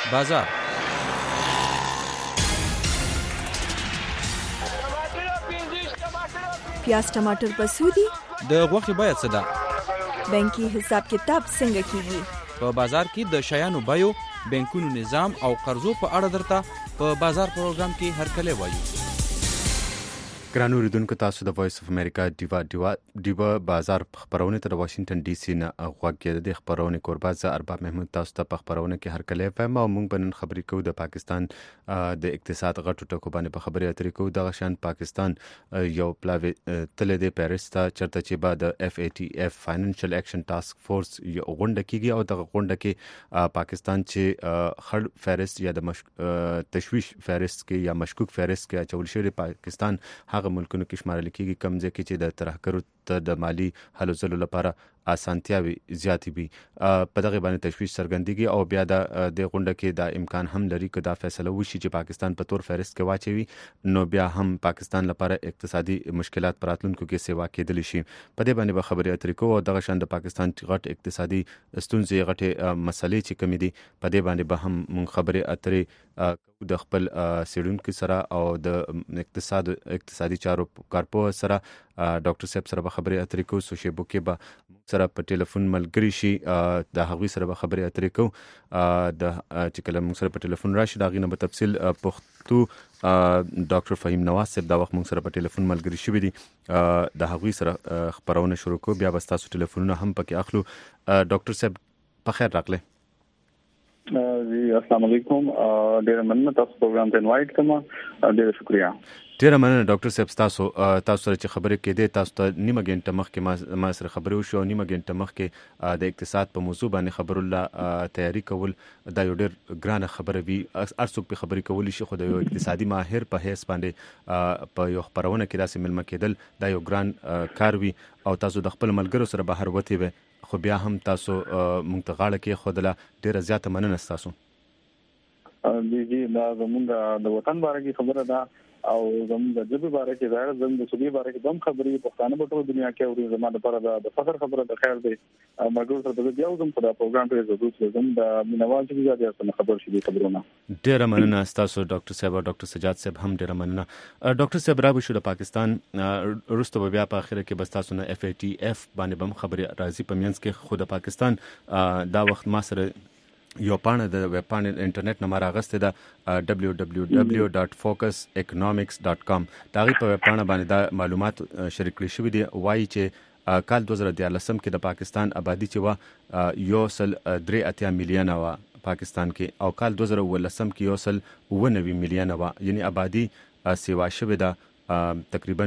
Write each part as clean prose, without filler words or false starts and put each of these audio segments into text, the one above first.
بازار پیاز ټماټر په سودی د غوښې بیه څه ده؟ بانکي حساب کتاب څنګه کیږي؟ په بازار کې د شیانو بیو، بانکونو نظام او قرضو په اړه درته په بازار پروګرام کې هرکلی وایو. ګرانو اوریدونکو، تاسو د وایس اف امریکا ډیوا بازار خبرونه ته د واشنگټن ډي سي نه غوږ کېده. د خبرونه قربا زه ارباب محمود تاسو ته په خبرونه کې هرکلی وایم او موږ بنن خبرې کوو د پاکستان د اقتصاد غټو ټکو باندې په خبرې اترې کوو. دغه شان پاکستان یو پلاوی تل د پیرس ته چرته چې بعد FATF فاینانشل اکشن ټاسک فورس یو غونډه کیږي او دغه غونډه کې پاکستان چې خړ فهرست یا د تشویش فهرست کې یا مشکوک فهرست کې اچول شوی پاکستان هغه ملکونو کې شمارل کېږي کوم ځای کې چې د ترهګرو ته د مالی هلو ځلو لپاره اسانتیاوي زیاتې وي. په دغه باندې تشویش څرګندېږي او بیا د غونډه کې دا امکان هم لري چې دا فیصله وشي چې پاکستان په تور فهرست کې واچوي، نو بیا هم پاکستان لپاره اقتصادي مشکلات پر راتلونکو کې سیوا کېدلی شي. په دې باندې به خبرې اترې کوو او دغه شان د پاکستان غټ اقتصادي ستونزې غټې مسلې چې کومې دي په دې باندې به هم مونږ خبرې اترې د خپل سیډونکو سره او د اقتصادي چارو کارپو سره ډاکټر صاحب سره به خبرې اترې کوو. سو شیبو کې به سره په ټلیفون ملګری شي د هغوی سره به خبرې اترې کوو. د چې کله موږ سره په ټلیفون راشي د هغې نه به تفصیل پښتو ډاکټر فهیم نواز صاحب دا وخت موږ سره په ټلیفون ملګری شوي دي، د هغوی سره خبرونه شروع کوو. بیا به ستاسو ټلیفونونه هم پکې اخلو. ډاکټر صاحب په خیر راغلی. جی السلام علیکم. ډیر مننه تاسو پروګرام ته انوایټ کوم. ډیر شکریہ. ډیر مننه ډاکټر صاحب تاسو سره چې خبرې کېدې. تاسو ته نیمه غنټه مخکې ما سره خبرې وشو او نیمه غنټه مخکې د اقتصاد په موضوع باندې خبرو الله تیاری کول دا یو ډیر ګرانه خبره وي. ارڅوک په خبرې کولی شي، خو د یو اقتصادي ماهر په حیث باندې په یو خبرونه کې داسې ملمه کېدل دا یو ګران کار وي او تاسو د خپل ملګرو سره بهر وتی وي، خو بیا هم تاسو مونږ ته غاړه کې خودله ډیره زیاته مننه تاسو. جی دا زموږ د وطن باره کې خبره ده او زموږ د ژبې باره کې ظاهر زموږ د صوبې باره کې هم خبرې پښتانه په ټول دنیا کې اوري. زموږ لپاره د فخر خبره ده. خیر دی مرګور سره د بیا زموږ په پروګرام کې ضرورت زموږ د مینوال چې زیات څه خبر شي خبرونه. ډیره مننه تاسو ډاکټر صاحب او ډاکټر سجاد صاحب هم ډیره مننه. ډاکټر صاحب راو شو د پاکستان وروسته بیا په اخر کې بس تاسو نه FATF باندې هم خبرې راځي په مینس کې. خو د پاکستان دا وخت ما سره یو پاڼه د ویب پاڼې انټرنیټ نمبر اغسته ده www.focuseconomics.com. دا غي په ویب پاڼه باندې دا معلومات شریک کړي شوی دي. وایي چې کال 2013 کې د پاکستان آبادی چې وا 1.3 میلیون وا پاکستان کې او کال 2019 کې 1.9 میلیون وا، یعنی آبادی سیوا شوی ده تقریبا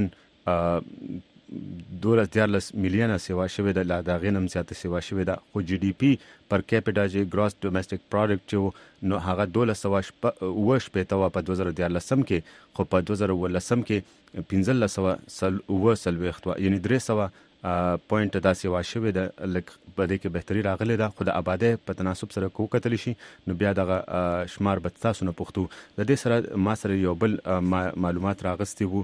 2.14 میلیون سیوا شوی ده، لا دا غنم زیاته سیوا شوی ده. خو GDP پر کیپټا چې ګراس ډومېسټک پروډکټ چې نو هغه 12.8 په 2013 کې، خو په 2019 کې 15.8 یعنی 300 پوینټ دا سیوا شوی ده. لکه په دې کې بهتري راغلی ده، خو د آبادی په تناسب سره کو کتل شي نو بیا دغه شمار به تاسو نه پښتو. د دې سره ما سره یو بل معلومات راغستي وو،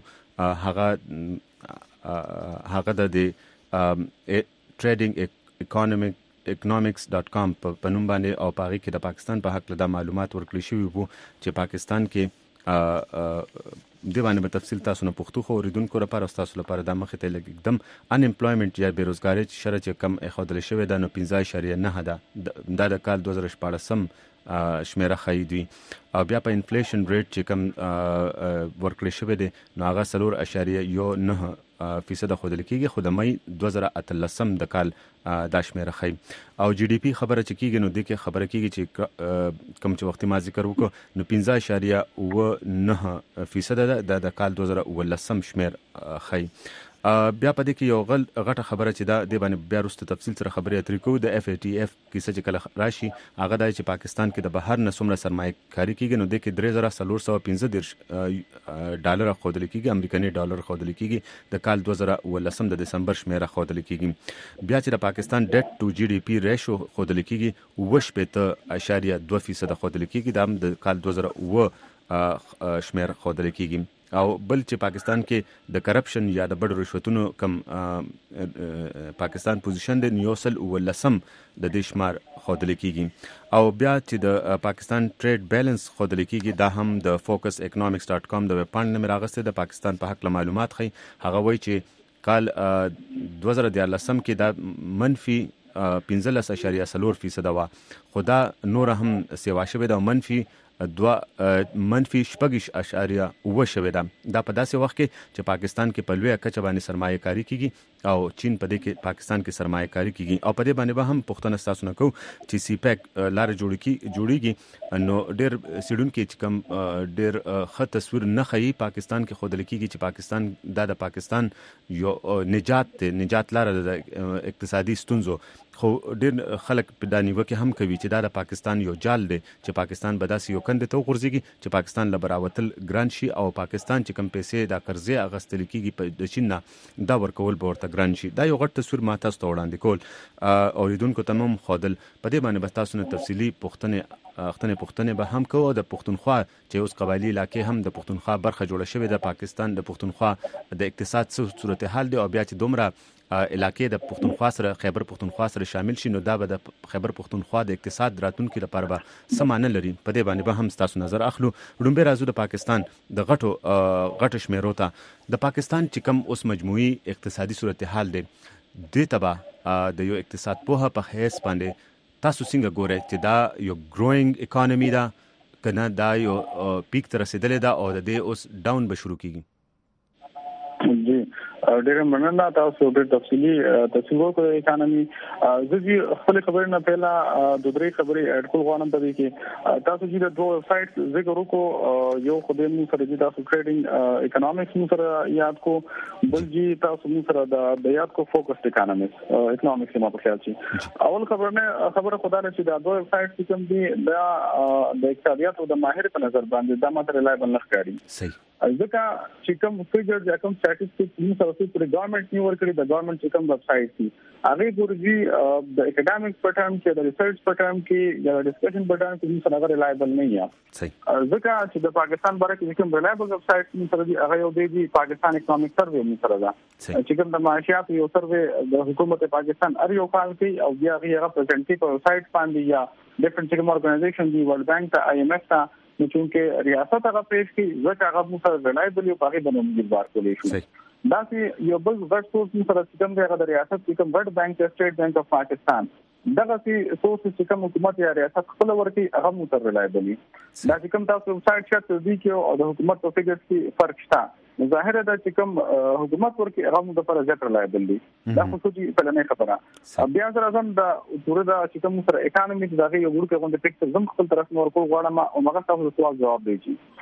هغه د trading economics.com په نوم باندې او پاغي کې د پاکستان په حق له معلومات ورکړي شوی وو چې پاکستان کې د باندې په تفصیل تاسو نه پښتو خو اوریدونکو لپاره تاسو لپاره د مخې ته لګیدم. ان امپلویمنت یا بیروزګاری شرط چې کم اخودل شوی د 15.9 ده د کال 2014 شمیره خیدوي او بیا په انفلیشن ریټ چې کم ورکړی شوی دی نو هغه 4.9% خودل کېږي، خو د مې 2013 د کال دا شمیره خی او GDP خبره چې کېږي نو د کې خبره کېږي چې کم چې وختي ما ذکر وکړو نو 15.9% د کال 2019 شمیر خی. بیا په دې کې یو غټه خبره چې دا د باندې بیا وروسته تفصیل سره خبرې اترې کوو. د FATF کیسه چې کله راشي هغه دا چې پاکستان کې د بهر نه څومره سرمایه کاری کیږي نو د کې 3415 ډالر خودل کیږي، امریکایي ډالر خودل کیږي. د کال 2019 د دسمبر شمیره خودل کیږي. بیا چې د پاکستان ډیټ ټو GDP ریشو خودل کیږي 8.2% خودل کیږي، دا د کال 2009 شمیر خودل کیږي. او بل چې پاکستان کې د کرپشن یا د بډ رشوتونو کم پاکستان پوزیشن د نیوسل ولسم د دې شمار خودل کیږي او بیا چې د پاکستان ټریډ بیلانس خودل کیږي دا هم د focuseconomics.com د ویب پاڼې مراغسته د پاکستان په حق معلومات خي هغه وایي چې کال 2013 کې دا منفي 15.4% وا خدا نور هم سیوا شوه دا منفي 6.8 شوه دا په داسې وخت کې چې پاکستان کې په لوی کچه باندې سرمایه کاری کیږي او چین په دې کې پاکستان کې سرمایه کاری کیږي او په دې باندې به هم پښتون تاسو نه کو چې سی پیک لار جوړیږي نو ډېر سیډون کې چې کم ډېر ښه تصویر نه خي پاکستان کې خود لیکيږي چې پاکستان د پاکستان یو نجات لار د اقتصادي ستونزو خو ډېر خلک په دانیو کې هم کوي چې دا د پاکستان یو جال دی چې پاکستان به داسې یو کند ته وغورځيږي چې پاکستان لبراوتل ګران شي او پاکستان چې کم پیسې د قرضې اغستل کیږي په د چین نه دا ورکول به ورته ګران شي دا یو غټ تصویر ما تاسو ته وړاندې کول اوریدونکو تمام خودل په دې باندې به تاسو نه تفصیلی پښتنې به هم کوو د پښتونخوا چې اوس قبایلی علاقې هم د پښتونخوا برخه جوړه شوې د پاکستان د پښتونخوا د اقتصاد صورتحال دی او بیا چې دومره علاقې د پښتونخوا سره خیبر پښتونخوا سره شامل شي نو دا به د خیبر پښتونخوا د اقتصاد راتلونکي لپاره به سمانه لري په دې باندې به هم تاسو نظر اخلو لومبه راځو د پاکستان د غټو شمیرو ته د پاکستان چې کم اوس مجموعي اقتصادي صورتحال دی د تبا د یو اقتصاد په هیڅ باندې تاسو څنګه ګورئ چې دا یو گروینګ اکانومي ده کنه دا یو پیک تر رسیدلې ده او د دې اوس ډاون به شروع کیږي جی ډېر مننه تاسو ډېر تفصیلی وکړو اکانومي زه خپل خبرې نه پهلا د درې خبرې اډ کول غواړم په دې کې تاسو چې د دوه ویب سټ ذکر وکړو یو خدای مو سره د تاسو ټریډینګ اکانومکس مو سره یاد کو بل جی تاسو مو سره د یاد کو فوکس اکانومکس ما په خیال شي اول خبره خدای چې د دوه ویب سټ کوم دي د اقتصادیات او د ماهر په نظر باندې دا ماته ریلایبل نه ښکاري صحیح ځکه چې کوم فیګر یا کوم سټټیسټکس موږ سره په ګورنمنت نیو ورکړي د ګورنمنت چې کوم ویب سټ دي هغه ګورځي د اکیډمیک پټرم کې د ریسرچ پټرم کې یا د ډسکشن پټرم کې موږ سره ریلایبل نه یا صحیح ځکه چې د پاکستان باره کې کوم ریلایبل ویب سټ موږ سره دی هغه یو دی پاکستان اکونومیک سروې موږ سره ده چې کوم د معاشيات یو سروې د حکومت پاکستان اړیو کال کې او بیا هغه پریزنټي په ویب سټ باندې یا ډیفرنٹ ارګنایزیشن دی ورلد بانک ته IMF ته چې ریاست هغه پیش کی ځکه هغه موږ سره ریلایبل یو پاګې بنوم بار کولې شو دا چې یو بل غټ سورس موږ سره کوم دی هغه د ریاست کوم ورلد بانک سټیټ بانک اف پاکستان دغه سورس چې کوم حکومت یا ریاست خپل ورکی هغه موږ سره ریلایبل دي دا چې کوم تاسو سایت شته دي کې او د حکومت په فګر کې فرق شته ظاهر ده چې کوم حکومت ورکی هغه موږ لپاره زیات ریلایبل دي دا خو څه په لنه خبره بیا سره زم د پوره د چې کوم سره اکانومي دغه یو ورکه غونډه پکټ زم خپل طرف نور کو غواړم او هغه تاسو سوال جواب دی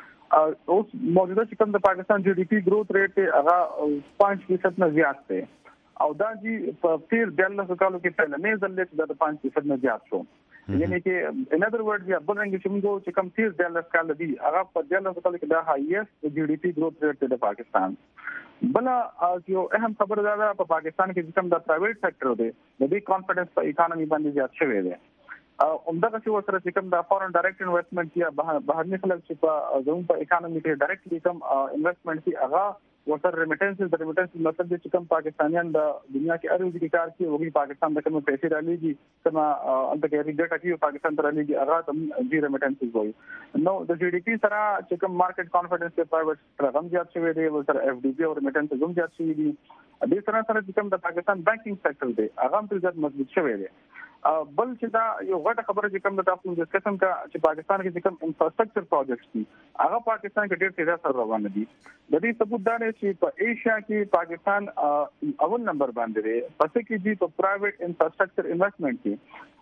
اوس موجوده چې کوم د پاکستان GDP گروث ریټ هغه 5% نه زیات دی او دا جی په تیر 12 کالو کې په لمه ځل چې د 5% نه زیات شو یعنی چې ان ادر ورډز یا بلنګ چې موږ چې کم تیر 12 کال دی هغه په 12 کال کې دا هایست GDP گروث ریټ د پاکستان بل یو اهم خبر دا په پاکستان کې کوم د پرایویټ سېکټر دی د دې کانفیډنس په اکانومي باندې زیات شوی دی عمدہ چې ورسره چې کوم د فورن ډایرکټ انویسټمنټ یا بهرني خلک چې په زموږ په اکانومي کې ډایرکټلی کوم انویسټمنټ کی هغه ورسره ریمیټنسز مطلب چې کوم پاکستانیان د دنیا کې اړو دي کار کوي او پاکستان د کوم پیسې را لېږي کما انت کې ریډټ کوي پاکستان ته را لېږي هغه تم جی ریمیټنسز وایي نو د GDP سره چې کوم مارکیټ کانفیډنس په پرایویټ سره هم زیات شوی دی ورسره FDB او ریمیټنسز هم زیات شوی دي د سره چې کوم د پاکستان بانکینګ سېکټر دی هغه هم زیات مضبوط شوی دی بل چې دا یو غټه خبره چې کوم د تاسو د ډسکشن کا چې پاکستان کې کوم انفراستراکچر پروجیکټس دي هغه پاکستان کې ډېر تیزه سره روان دي د دې ثبوت دا دی چې په ایشیا کې پاکستان اول نمبر باندې دی پس کې دي په پرایویټ انفراستراکچر انویسټمنټ کې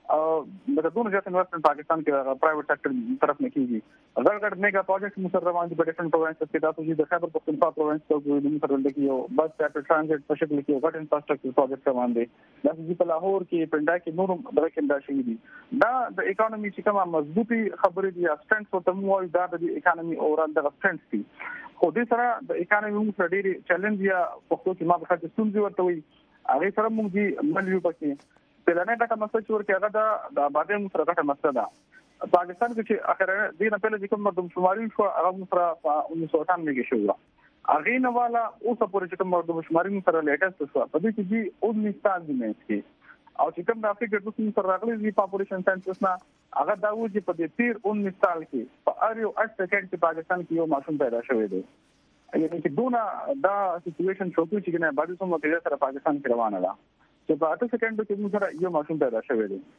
د دونه ځات انویسټمنټ پاکستان کې پرایویټ سېکټر طرف نه کیږي غړغړ میگا پروجیکټ مو روان دي په ډیفرنٹ پروینسز کې تاسو د خیبر پختونخوا پروینس ته ګورئ د سره د یو بس ټرافیک ټرانزیټ په شکل کې غټ انفراستراکچر پروجیکټ روان دي د په لاهور کې پنډا کې نور درکې دا شي دي دا د اکانومي چې کومه مضبوطی خبرې دي اسټنټ او تمو دا د اکانومي اورال د اسټنټ دي خو دې سره د اکانومي موږ ډېری چیلنج یا په کې ما به تاسو ستونزې ورته وي هغه سره موږ دي مليو پکې پلانه دا کوم څه چې ورته هغه د آبادی سره غټه مسله ده پاکستان کې چې اخر دې نه پهله کوم مردم شماري شو هغه سره 1998 کې شو هغه نه والا اوس پورې چې کوم مردمشماري سره لیټسټ شو په دې کې چې 19 سال دی کې او چې کوم د افریقا د ټول سره راغلي دی پاپولیشن سنسس نه هغه دا و چې په دې 19 سال کې په اړ یو 8 سکند کې پاکستان کې یو ماشوم پیدا شوی دی یعنی چې دونه دا سچويشن شو چې نه باندې سم کې سره پاکستان کې روانه ده چې په 8 سکند کې موږ سره یو ماشوم پیدا شوی دی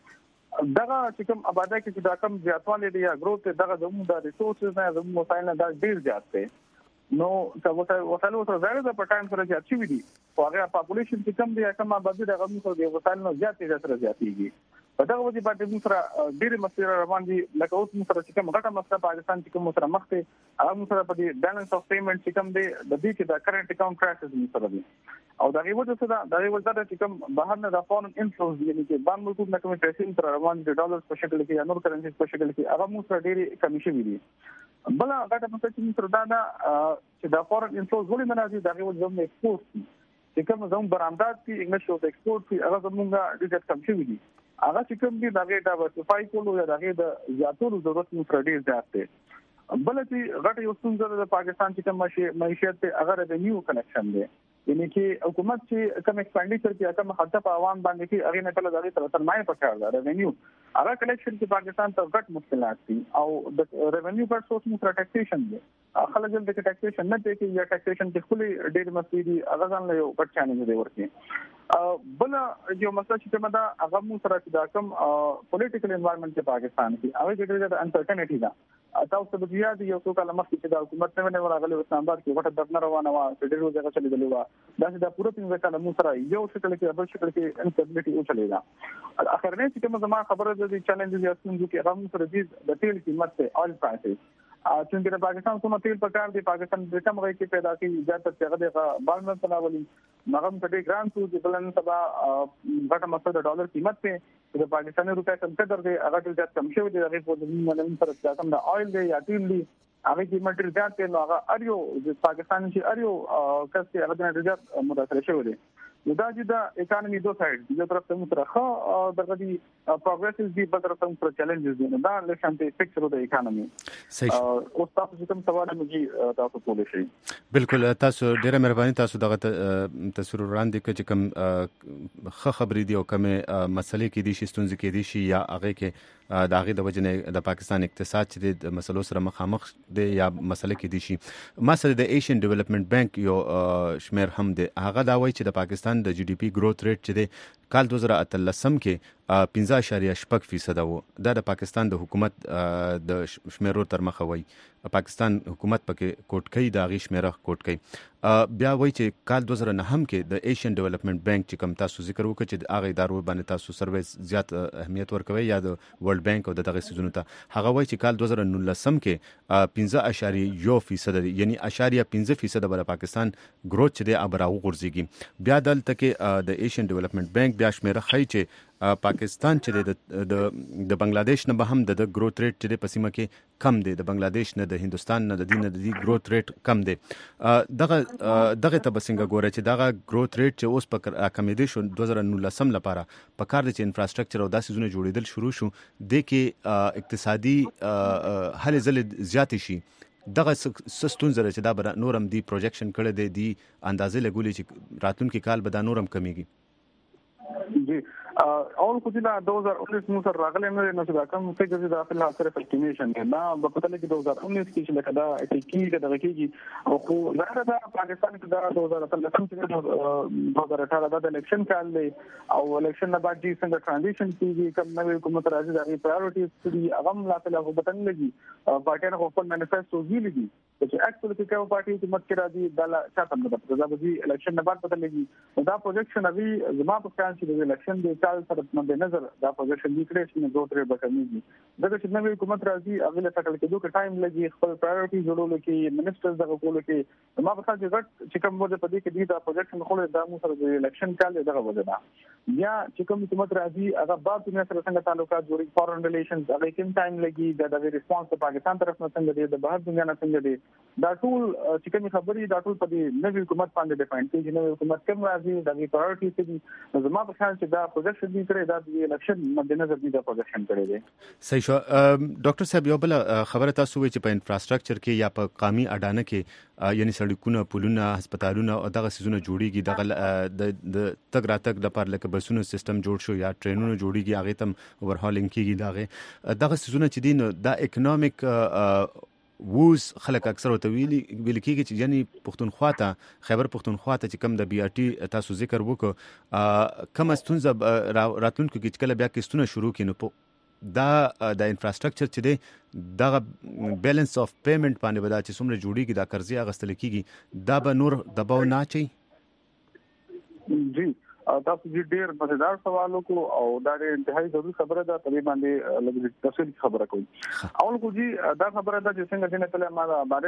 دغه چې کوم آبادی کې دا کم زیاتوالی دی یا گروث دغه زموږ د ریسورسز نه زموږ وسایل نه دا ډیر زیات دی نو وسایل سره زیاده د پټان سره چې اچي وي او هغه پاپولیشن چې کم دی کم آبادی دغه موږ د وسایل نه زیاتې سره زیاتېږي په دغه وجه باندې موږ سره ډېر مسیر روان دي لکه اوس موږ سره چې کوم غټه مسله پاکستان چې کوم سره مخ ته هغه موږ سره په دې بیلانس اف پیمنٹ چې کوم دی د دې کې د کرنٹ اکاؤنٹ کرایسس موږ سره دی او دا غوډه څه دا د وجه چې کوم بهر نه د فورن انفلوز یعنی چې باندې موږ نه کوم پیسې تر روان دي ډالر په شکل کې یا نور کرنسي په شکل کې هغه موږ سره ډېر کمی شوی دي بل هغه د مسله چې موږ سره دا چې د فورن انفلوز ولې مناسب دا غوډه زموږ ایکسپورت چې کوم زموږ برآمدات دي انګلیش او ایکسپورت هغه زموږ ډېر کم شوی دي هغه چې کوم دي دغه ډایورسفای کولو یا دغه د زیاتولو ضرورت موږ ډیر زیات دی بل چې غټ یو څنګه د پاکستان چې کوم معیشت هغه ریونیو کنیکشن دی یعنی چې حکومت چې کوم ایکسپانډیچر کې کوم خرچه په عوام باندې کې هغه نه کله دغه تر سرمایه پکار ده ریونیو هغه کلیکشن کې پاکستان ته غټ مشکلات دي او د ریونیو پر سورس موږ ټیکسیشن دی خلک د ټیکسیشن نه کوي یا ټیکسیشن کې خپل ډیر مسئلې دي هغه ځان له یو غټ چانه دی ورته بل یو مسله چې کومه دا هغه موږ سره چې دا کوم پولیټیکل انوایرنمنت کې پاکستان کې هغه ډېر د انسرټنټی ده تاسو د بیا د یو څو کال مخکې چې د حکومت نه ورغلي اسلام آباد کې وخت دغه روانه و چې ډېر ځای چلی دی دا چې د پوره پنځه کال موږ سره یو شکل کې بل شکل کې انسټابیلیټي او چلی دا اخرنه چې کوم زما خبره د چیلنجز یا څنګه کې هغه موږ سره د تیل قیمت ته اول پرایسز چې د پاکستان کومه تیل په کار دی پاکستان د کوم غي کې پیدا کیږي زیات تر هغه د بالمن تناولي مغم ته ګران څو چې بلن سبا غټه مسله د ډالر قیمت ته د پاکستاني روپیا کم قدر دی هغه ډېر کم شوی دی هغه په دې باندې سره کوم د اویل دی یا تیل دی هغه قیمت ډېر زیات دی نو هغه اریو د پاکستان چې اریو کسي هغه ډېر زیات متاثر شوی دی دا چې د اکانومي دوه سایډ یو طرف ته مترخه دغه دي پروګرسز دي بل طرف ته پر چیلنجز دي دا لشانته پکچر د اکانومي او تاسو چې کوم سوال موږ تاسو کولای شئ بالکل تاسو ډیره مهرباني تاسو دغه تصویر وړاندې کړئ چې کوم خبرې دي او کوم مسلې کې دي چې ستونزې کې دي شي یا هغه کې د هغه د وجنه د پاکستان اقتصاد چې د مسلو سره مخامخ دي یا مسلې کې دي شي مثلا د ایشین ډیولپمنٹ بانک یو شمیر هم دي هغه دا وایي چې د پاکستان د جی ډي پی گروث ریټ چې د کال 2013 کې 15.8% وو دا د پاکستان د حکومت د شمیرو تر مخه وای پاکستان حکومت پکې کوټکۍ د غي شمیره کوټکۍ بیا وای چې کال 2009 کې د ایشین ډیولپمنٹ بانک چې کوم تاسو ذکر وکړ چې هغه ادارو باندې تاسو سرویس زیات اهمیت ورکوي یا د ورلد بانک او دغه سيزونو ته هغه وای چې کال 2019 کې 15.1% یعنی 0.5% بل پاکستان گروث چې د ابراو غورځيږي بیا دلته کې د ایشین ډیولپمنٹ بانک بیا شمیره خای چې پاکستان چې د بنگلاديش نه به هم د گروث ریټ چې د پسیمه کې کم دی د بنگلاديش نه د هندستان نه د دین نه د گروث ریټ کم دی دغه ته بسنګ غوړي چې دغه گروث ریټ چې اوس په اکمیډیشن 2019 لپاره په کار دي چې انفراستراکچر او داسې زونه جوړیدل شروع شو د کې اقتصادي هلې ځلې زیات شي دغه سستون زره چې دا به نورم دی پروجیکشن کړی دی اندازې لګولې چې راتلونکي کال به دا نورم کمیږي جی اول خو دا 2019 مو سره راغلی نه نو دا کوم څه چې د خپل حاصل اسټیمیشن دا په پته لګي 2019 کې چې لکه دا ټیکی دغه کېږي او خو دا پاکستان کې دا 2013 کې 2018 د الیکشن کال دی او الیکشن نه بعد چې څنګه ټرانزیشن کېږي کوم نوې حکومت راځي دا پرایورټیز دي هغه ملاته له وبتن لګي پارټي نه خپل مانیفیسټو ویلي چې اکچولی کې کوم پارټي حکومت کې راځي دا چاته نه پته دا به الیکشن نه بعد پته لګي دا پروجیکشن ابي زما په کار چې د الیکشن د کال سره په نظر دا پروجیکشن دی کړی چې نو دوه به کمیږي دا چې نوې حکومت راځي هغه له ټاکل کېدو کې ټایم لګي خپل پرایورټي جوړولو کې منیسټرز دغه کولو کې ما په خاطر چې کوم وجه په دې کې دی دا پروجیکشن خو د مو سره د الیکشن کال دغه وجه ده یا چې کوم حکومت راځي هغه بعد دنیا سره څنګه تعلقات جوړي فورن ریلیشنز هغه کوم ټایم لګي دا د ریسپانس په پاکستان طرف نه څنګه دی د بهر دنیا نه څنګه دی دا ټول چې کوم خبرې دا ټول په دې نوې حکومت باندې ډیپند کوي چې نوې حکومت کوم راځي د پرایورټي څه دي زما په خیال چې دا پروجیکشن پروجیکشن دی کړی دا د الیکشن مدنظر دی دا پروجیکشن کړی دی. صحیح شو. ډاکټر صاحب یو بل خبره تاسو وایي چې په انفراستراکچر کې یا په قومي اډانه کې یعنی سړکونه پلونه هسپتالونه او دغه سيزونه جوړیږي دغه د تګ راتګ لپاره لکه بسونو سیستم جوړ شو یا ټرینونو جوړیږي هغه تم اوورهالینګ کیږي دغه سيزونه چې دین د اکونومیک ووز خلک اکثر وته ویل کیږي چې یعنی پښتونخوا ته خیبر پښتونخوا ته چې کم د بي ار ټي تاسو ذکر وکړو کم استونزه راتلونکو کې کله بیا کیستونه شروع کینو دا د انفراستراکچر چې دی دا بیلانس اف پیمنٹ باندې ودا چې څومره جوړیږي دا قرضې اغستل کیږي دا به نور دباو نه چي. جی تاسو ډیر مزیدار سوالو کو او دا ډیر انتهایی ضروري خبره ده په باندې لږ تفصیل خبره کوم. اول کو جی دا خبره ده چې څنګه چې کله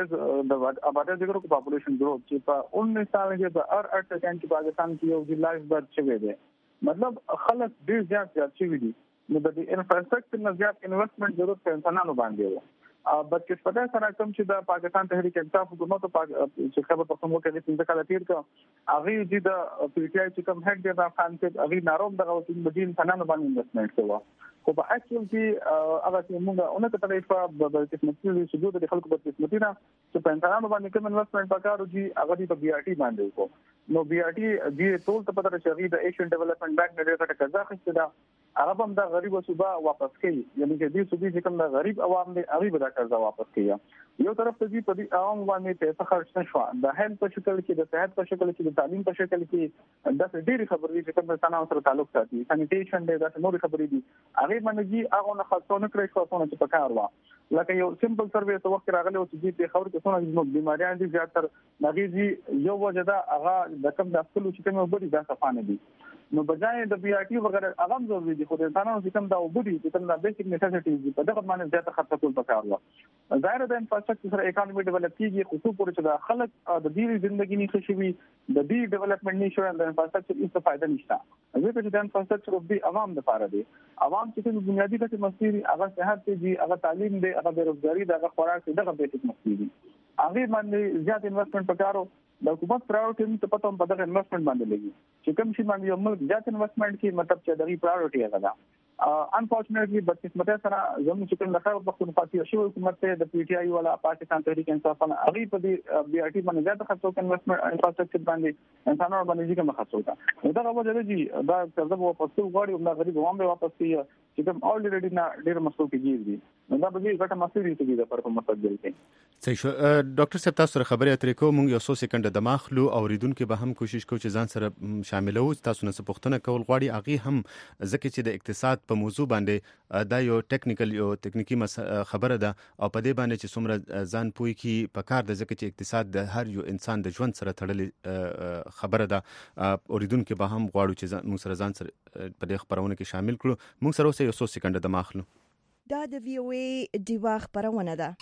ما آبادی ذکر کو پاپولیشن گروث چې په 19 سال کې په هر 8% کې پاکستان کې یو ځل لایف برث شوی دی مطلب خلک ډیر زیات شوی دي نو د انفراستراکچر نه زیات انویسټمنٹ ضرورت په انسانانو باندې و. بس کې پتا سره کوم چې د پاکستان تحریک انصاف حکومت چې خبر پښتون کې د څنګه کله تیر کا هغه د پی ټ آی چې کوم هډ د افغان کې هغه ناروغ دغه د بدین فنانو باندې انویسټمنٹ کوي خو په اکچوال کې هغه چې موږ اونته طرفه د قسمتي سجود د خلکو په قسمتي نه چې په انسانانو باندې کوم انویسټمنٹ پکارو چې هغه د بي ار ټي باندې کو نو بي ار ټي د ټول ته پته چې د ایشین ډیولپمنٹ بانک نه ډېر قرضه اخیسته ده هغه هم د غریب صوبه واپس کړي یعنی چې دې صوبې چې کوم د غریب عوام دي هغه به دا قرضه واپس کړي یو طرف ته دې په دې عوام باندې پیسې خرج نشو د هیلث په شکل کې د صحت په شکل کې د تعلیم په شکل کې د ډېری خبرې چې کوم انسانانو سره تعلق ساتي سانیټیشن دې د نورې خبرې دي هغه باندې هغه نه خاصونه کړی خو څونه چې پکار و لکه یو سیمپل سروې ته وخت راغلی او چې دې خبرې څونه د بیماریاں دي زیاتره نغیزي یو وجدا هغه د کوم د خپل چې کوم وبدي دا صفانه دي نو بجای د بي ار ټي وغیرہ هغه ضروري دي خو د انسانانو چې کوم دا وبدي چې کوم د بیسیک نیسیسټیز دي په دغه باندې زیاته خرڅ کول پکار و ظاهر د انفراستراکچر سره اکانومي ډیولپ کیږي خو څو پورې چې د خلک د دې ژوندۍ نه خوشي د دې ډیولپمنٹ نشو د انفراستراکچر هیڅ فائدہ نشته ځکه چې د انفراستراکچر او د عوام لپاره دی عوام چې کوم بنیادی څه مسئلې هغه صحت دي هغه تعلیم دي هغه بیروزګاری دي هغه خوراک دي دغه بیسیک مسئلې دي هغه باندې زیات انویسټمنٹ پکارو د حکومت پرایورټي ته پته هم په دغه انویسټمنٹ باندې لګي چې کوم شي باندې یو ملک زیات انویسټمنٹ کوي مطلب چې دغه پرایورټي هغه ده انفورچونټلی بدقسمتۍ سره زموږ چې کوم د خیر پښتونخوا کې شوی حکومت ته د پی ټ آی ولا پاکستان تحریک انصاف هغه په دې بي ار ټي باندې زیات خرڅو انویسټمنٹ انفراستراکچر باندې انسانانو باندې ځکه مخصوص ده دا وجه دی دا څنګه واپس غواړي او د غریب عوام به واپس کیږي چې کوم اولریډي نه ډیر مسلو کې دي دا به ګټه مسلې دي د پر مستقبل کې. صحیح شو. ډاکټر صاحب تاسو سره خبرې اترې کوو موږ یو څو سکند د ماخلو او ریدونکو به هم کوشش کوو چې ځان سره شاملو تاسو نه پوښتنه کول غواړي هغه هم ځکه چې د اقتصاد په موضوع باندې دا یو ټیکنیکی خبره ده او په دې باندې چې څومره ځان پوي کی په کار د ځکه چې اقتصاد د هر یو انسان د ژوند سره تړلې خبره ده اوریدونکو به هم غواړو چې موږ سره ځان سره په دې خبرونه کې شامل کړو موږ سره اوس یو څو سکند د ماخلو دا د وی او ای دیوا خبرونه ده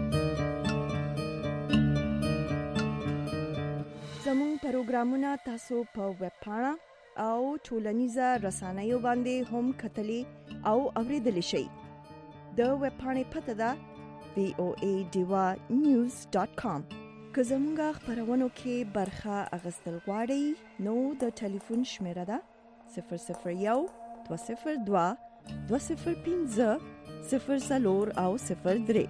زموږ پروګرامونه تاسو په ویب پاڼه او ټولنیزه رسنیو باندې هم کتلی او اوریدلی شئ د ویب پاڼې پته ده voadiwa.news.com که زموږ خبرونو کې برخه اخیستل غواړئ نو د ټلیفون شمیره ده 001 202 205 0 او 03.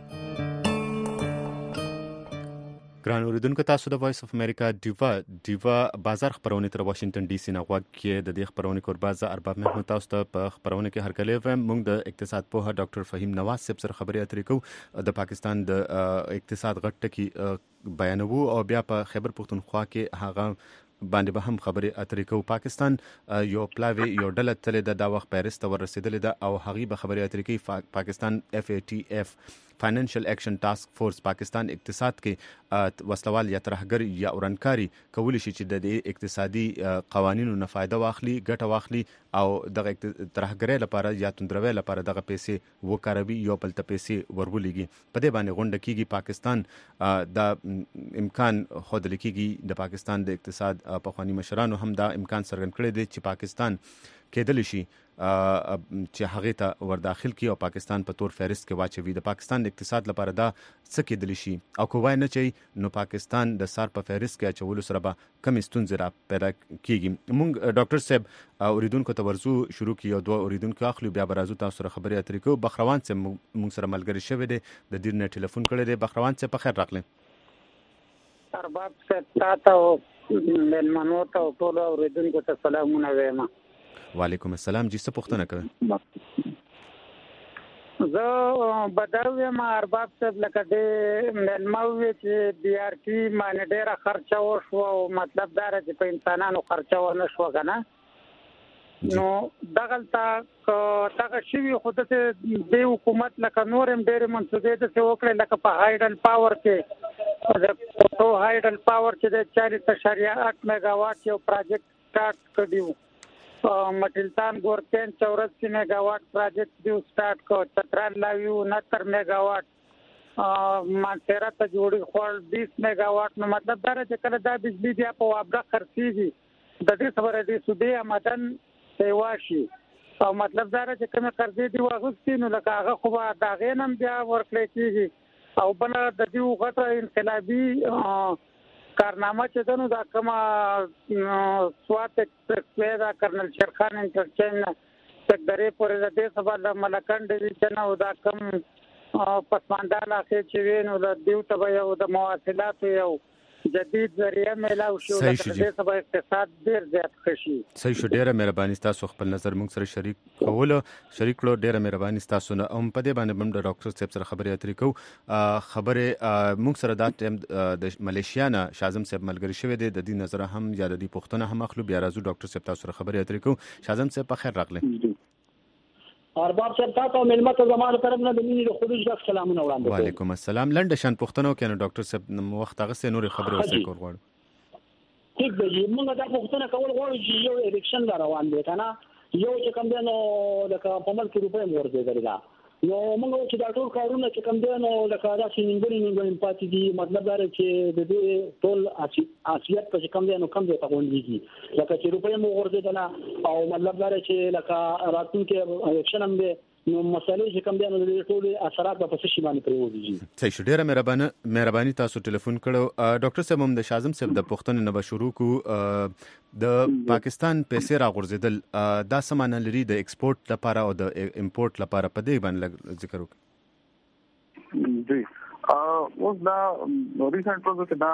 ګران اوریدونکو تاسو د وایس اف امریکا دیوا بازار خبرونه تر واشنگټن ډي سي نه غواړي کې د دې خبرونه کورباز ارباب محمود تاسو ته په خبرونه کې هرکلی وم موږ د اقتصاد په ډاکټر فهیم نواز صاحب سره خبرې اترې کوو د پاکستان د اقتصاد غټ کې بیانوو او بیا په خیبر پښتونخوا کې هغه باندې به هم خبرې اترې کوو. پاکستان یو پلاوی یو ډله تلې د وخت پیرس ته ورسېدلې ده او هغه به خبرې اترې کوي. پاکستان FATF فاینانشل ایکشن ټاسک فورس پاکستان اقتصاد کې وسلوال یا ترهګر یا اورنکاري کولی شي چې د اقتصادي قوانینو نه فائدہ واخلي ګټه واخلي او دغه ترهګرۍ لپاره یا توندروي لپاره دغه پیسې وکاروي یو بل ته پیسې ورولېږي. په دې باندې غونډه کیږي. پاکستان د امکان خود لیکيږي د پاکستان د اقتصاد په خواني مشرانو هم دا امکان څرګند کړی دی چې پاکستان کېدل شي چې هغه ته ور داخل کی او پاکستان په تور فهرست کې واچوي د پاکستان د اقتصاد لپاره دا څه کېدلی شي او کوای نه چي نو پاکستان د سار په فهرست کې اچولو سره به کم ستونزې را پیدا کیږي. مونږ ډاکټر صاحب اوریدونکو ته ورزو شروع کیو دوه اوریدونکو اخلو بیا برازو تاسو سره خبرې اترې کوو. بخروان صاحب مونږ سره ملګری شوی دی د دیر نه ټلیفون کړی دی. بخروان صاحب په خیر راغلی. ارباب صاحب تاسو ملمنو ته ټول اوریدونکو ته سلامونه وایم. وعلیکم السلام. جی څه پوښتنه کوي؟ زه بداوی ما ارباب صاحب لکه د ملموي چې بي آر ټي باندې ډیره خرچه وشو او مطلب دا چې په انسانانو خرچه ونه شو کنه نو دغه شوی خود ته د حکومت لکه نورم ډېر منسوبې د څه وکړي لکه په هایډل پاور کې د پټو هایډل پاور چې د 4.8 میگا واټ یو پروجیکټ سٹارټ کړیو. مټلتان ګورکن 84 میگا واټ پروجیکټ دی سٹارټ کو. چترال لاویو 69 میگا واټ مانسیرا ته جوړی خپل 20 میگا واټ. نو مطلب دا چې کله دا بجلی بیا په وابړه خرڅيږي د دې خبره دي سودې آمدن سیواشي او مطلب دا چې کوم قرضې دی واغستې نو لکه هغه خو دا غینم بیا ورکړی کیږي او بل د دې غټه انقلابي کارنامه چې دنو دا کومه سوات ایکسپریس دا کرنل شیرخان انټرچینج سکدرې پورې د دې سبا د ملکن ډیویژن او دا کوم پسمانداله چې وینو د دیو ته یو د مواصلات یو جدید ذریعہ ملاو شو د دې سبا اقتصاد ډیر زیات خشي. صحیح شو. ډیره مهرباني تاسو خپل نظر موږ سره شریک کړو. ډیره مهرباني تاسو نه هم په دې باندې د ډاکټر صاحب سره خبرې اترې کوو. خبره موږ سره دا ټیم د ملیشیا نه شازم صاحب ملګری شوی دی. د دې نظر هم یا د دې پوښتنه هم اخلو. بیا راځو ډاکټر صاحب تاسو سره خبرې اترې کوو. شازم صاحب په خیر راغلی. ارباب صاحب تاسو ملمت زمانه طرف نه د مینې د خروج د سلامونه وړاندې. وعلیکم السلام. لنډ شان پوښتنه وکړه ډاکټر صاحب وخت هغه سه نور خبرې ورسره کول غواړم. ٹھیک دی. موږ دا پوښتنه کول غواړو چې یو الیکشن روان دی کنه یو چې کوم دی نو لکه په ملک روپې ورته دا نو موږ چې دا ټول کارونه چې کوم دی نو لکه دا چې نیمګړي پاتې دي. مطلب دا چې د دې ټول اساسیت په کوم دی نو کوم دی ته غونډيږي لکه چې روپې مو ورته نه او مطلب دا چې لکه راتلونکي الیکشن هم دی نو مسالې چې کوم دی نو د ټول اثرات په څه شي باندې پریوځي. صحیح شو. ډیره مهرباني تاسو ټلیفون کړو. ډاکټر صاحب هم د شازم صاحب د پوښتنې نه شروع کو. د پاکستان پیسې راغورځیدل دا سمانه لري د ایکسپورت لپاره او د امپورت لپاره په دې باندې ذکر وکړئ. جی اوس دا ریسنت پروسس دا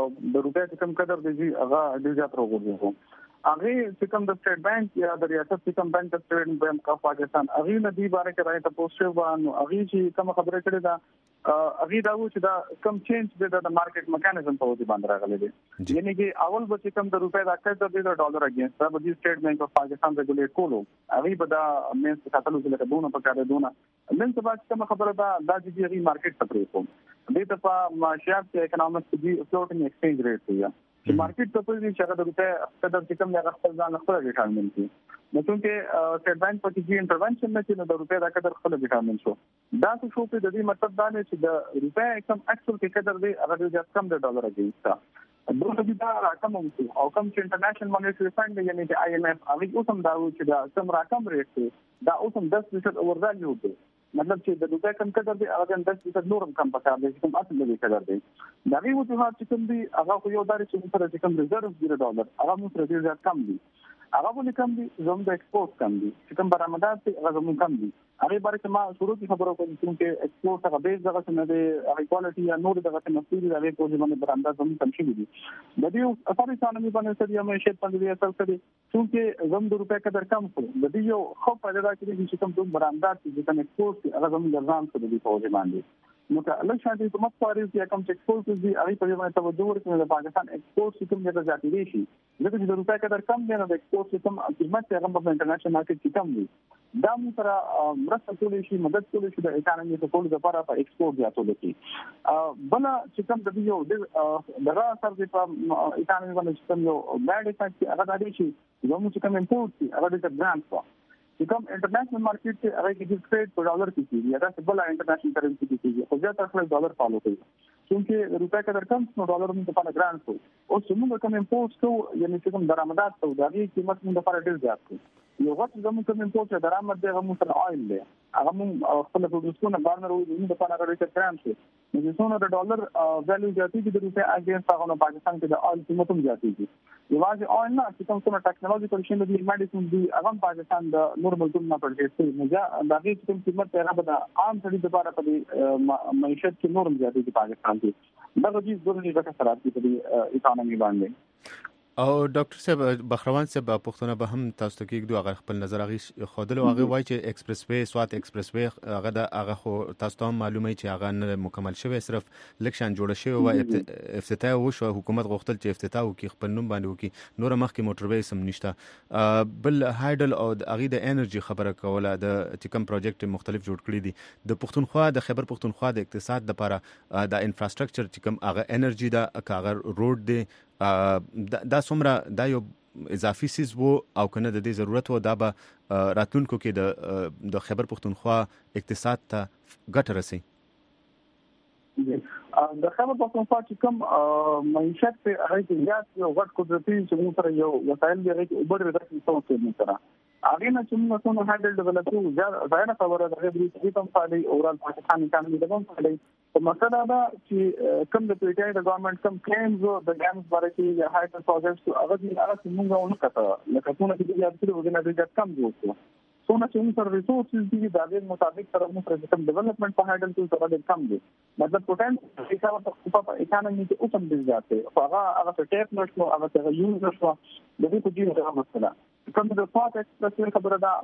د روپیا کم قدر دی هغه ډیر زیات راغورځي. هغه چې کوم د سټیټ بانک یا د ریاست چې کوم بانک سټیټ بانک اف پاکستان هغه نه دی باره کې راځي تاسو شو باندې هغه چې کوم خبره کړې ده هغه دا و چې دا کم چینج د مارکیټ میکانیزم په وجه باندې راغلی دی. یعنی چې اول به چې کوم د روپیا د اکثر د ډالر اگینست دا د سټیټ بانک اف پاکستان ریګولیټ کولو هغه به دا مینس ساتلو چې له دونه په کار دونه نن سبا کوم خبره ده دا چې هغه مارکیټ ته پریږدو. دې ته په معاشيات کې اکونومکس کې فلوټینګ ایکسچینج ریټ دی چې مارکیټ ته په دې چې هغه د روپیا قدر چې کوم نه خپل ځان خپل ډیټرمن کړي. نو چې سټیټ بانک په کې انټرونشن نه چې د روپیا د قدر خپل ډیټرمن شو دا څه شو په دې مطلب دا نه چې د روپیا کم اکچوال کې قدر دی هغه د کم د ډالر اگینست دوه دې دا رقم او کم چې انټرنیشنل مانیټری فند یعنی چې آی ایم ایف هغه اوس هم دا و چې دا کم رقم ریټ دی دا اوس هم 10% اور ویلیو دی. مطلب چې د روپیا کم قدر دی هغه 10% نورم کم پکار دی چې کوم اصل دی قدر دی. دا وی وجوهات چې کوم دی هغه خو یو داري چې سره چې کوم ریزرቭ دی ډالر هغه مو سره ډیر کم دی. هغه ولې کم دي زموږ د ایکسپورت کم دي چې کوم برآمدات هغه زموږ کم دي. هغه باره کې ما شروع کې خبرو کوم چې ایکسپورت هغه بیس دغه څنګه دی هغه کوالټي یا نور دغه څنګه مسؤل دی هغه په ځمانه برآمدات زموږ کم شي دي. د دې اثر اکانومي باندې څه دی همې شی په دې اثر کوي چې زموږ د روپیا قدر کم شو. د دې یو خو پیدا کړی چې کوم برآمدات چې کوم ایکسپورت هغه زموږ ځان څخه دی په ځمانه نو که الله شاته په مخ واري چې کوم ایکسپورت دی هغه په ځمانه توجه ورکړي د پاکستان ایکسپورت کوم ډېر زیات دي شي لکه چې د روپیا قدر کم دی نو د ایکسپورت کوم قیمت هغه په انټرنیشنل مارکیټ کې کم دی. دا موږ سره مرسته کولی شي مدد کولی شي د اکانومي په ټول لپاره په ایکسپورت زیاتولو کې. بل چې کوم د یو دغه اثر دی په اکانومي باندې چې یو بیډ افیکټ هغه دی چې زموږ چې کوم امپورټ دی هغه د ګرانټ په چې کوم انټرنیشنل مارکیټ کې هغه کې د ټریډ په ډالر کې کیږي دا څه بل انټرنیشنل کرنسي کې کیږي خو زیاتره خلک ډالر فالو کوي چې روپیا قدر کم نو ډالر موږ په ګرانټ کوو او چې موږ کوم امپورټ کوو یعنی چې کوم درآمدات کوو دا غي قیمت موږ لپاره ډیر زیات کوي. یو وخت زموږ کوم امپورټ درآمد دی هغه سره آیل دی هغه موږ خپل پروډوسونه بارنر وو د پانه غړي ته ګرام شي نو د ډالر ویلیو زیاتېږي د روپیا اگینست هغه پاکستان کې د آیل قیمت هم زیاتېږي یوازې آیل نه چې کوم ټیکنالوژیکل شي د میډیسن دی هغه پاکستان د نور ملکونو نه پرچېس کوي نو دا غي کوم قیمت هغه د عام سړي لپاره په معیشت کې نور زیاتېږي پاکستان کې دا د ضروري غټه سره په اکانومي باندې او ډاکټر صاحب بخروان صاحب پښتون به هم تاسو ته کېږي هغه خپل نظر هغه خودلو هغه وایي چې ایکسپریس وې سوات ایکسپریس وې هغه د هغه خو تاسو ته معلومه چې هغه نه مکمل شوی صرف لکشن جوړ شوی او افتتاح وشو حکومت غوښتل چې افتتاح وکړي خپل نوم باندې وکړي نور مخکې موټروي سم نشته بل هایډل او هغه د انرژي خبره کوله د چې کوم پروجیکټ مختلف جوړ کړی دي د پښتونخوا د خیبر پښتونخوا د اقتصاد لپاره د انفراستراکچر چې کوم هغه انرژي دا کاغر روډ دی دا څومره دا یو اضافي سیز وو او کنه د دې ضرورت وو دا به راتلونکو کې د خیبر پښتونخوا اقتصاد ته ګټه رسي د خیبر پښتونخوا چې کوم معیشت په هغه کې زیات یو غټ قدرتي چې موږ سره یو وسایل دی چې اوبر ورته څه څه سره هغه نه چې موږ څنګه هانډل ډیولپو ځای خبره ده د دې په فعالي اورال پاکستان اکانومي د کوم فعالي په مسله دا چې کوم د پیټای د ګورنمنت کوم کلیمز او د ګامز باره کې یا هایټر پروجیکټس هغه موږ ونه کړو لکه څنګه چې د یاد کړو د نړۍ کم جوړ څونه چې موږ سره ریسورسز دي د هغه مطابق سره موږ سره کوم ډیولپمنٹ په هایډل کې سره کم دي مطلب پوتنشل چې په اکانومي کې اوسم دي ځاته هغه ټیپ نشو هغه یوز نشو د دې په دې سره مسله کوم د سوات ایکسپریس خبره دا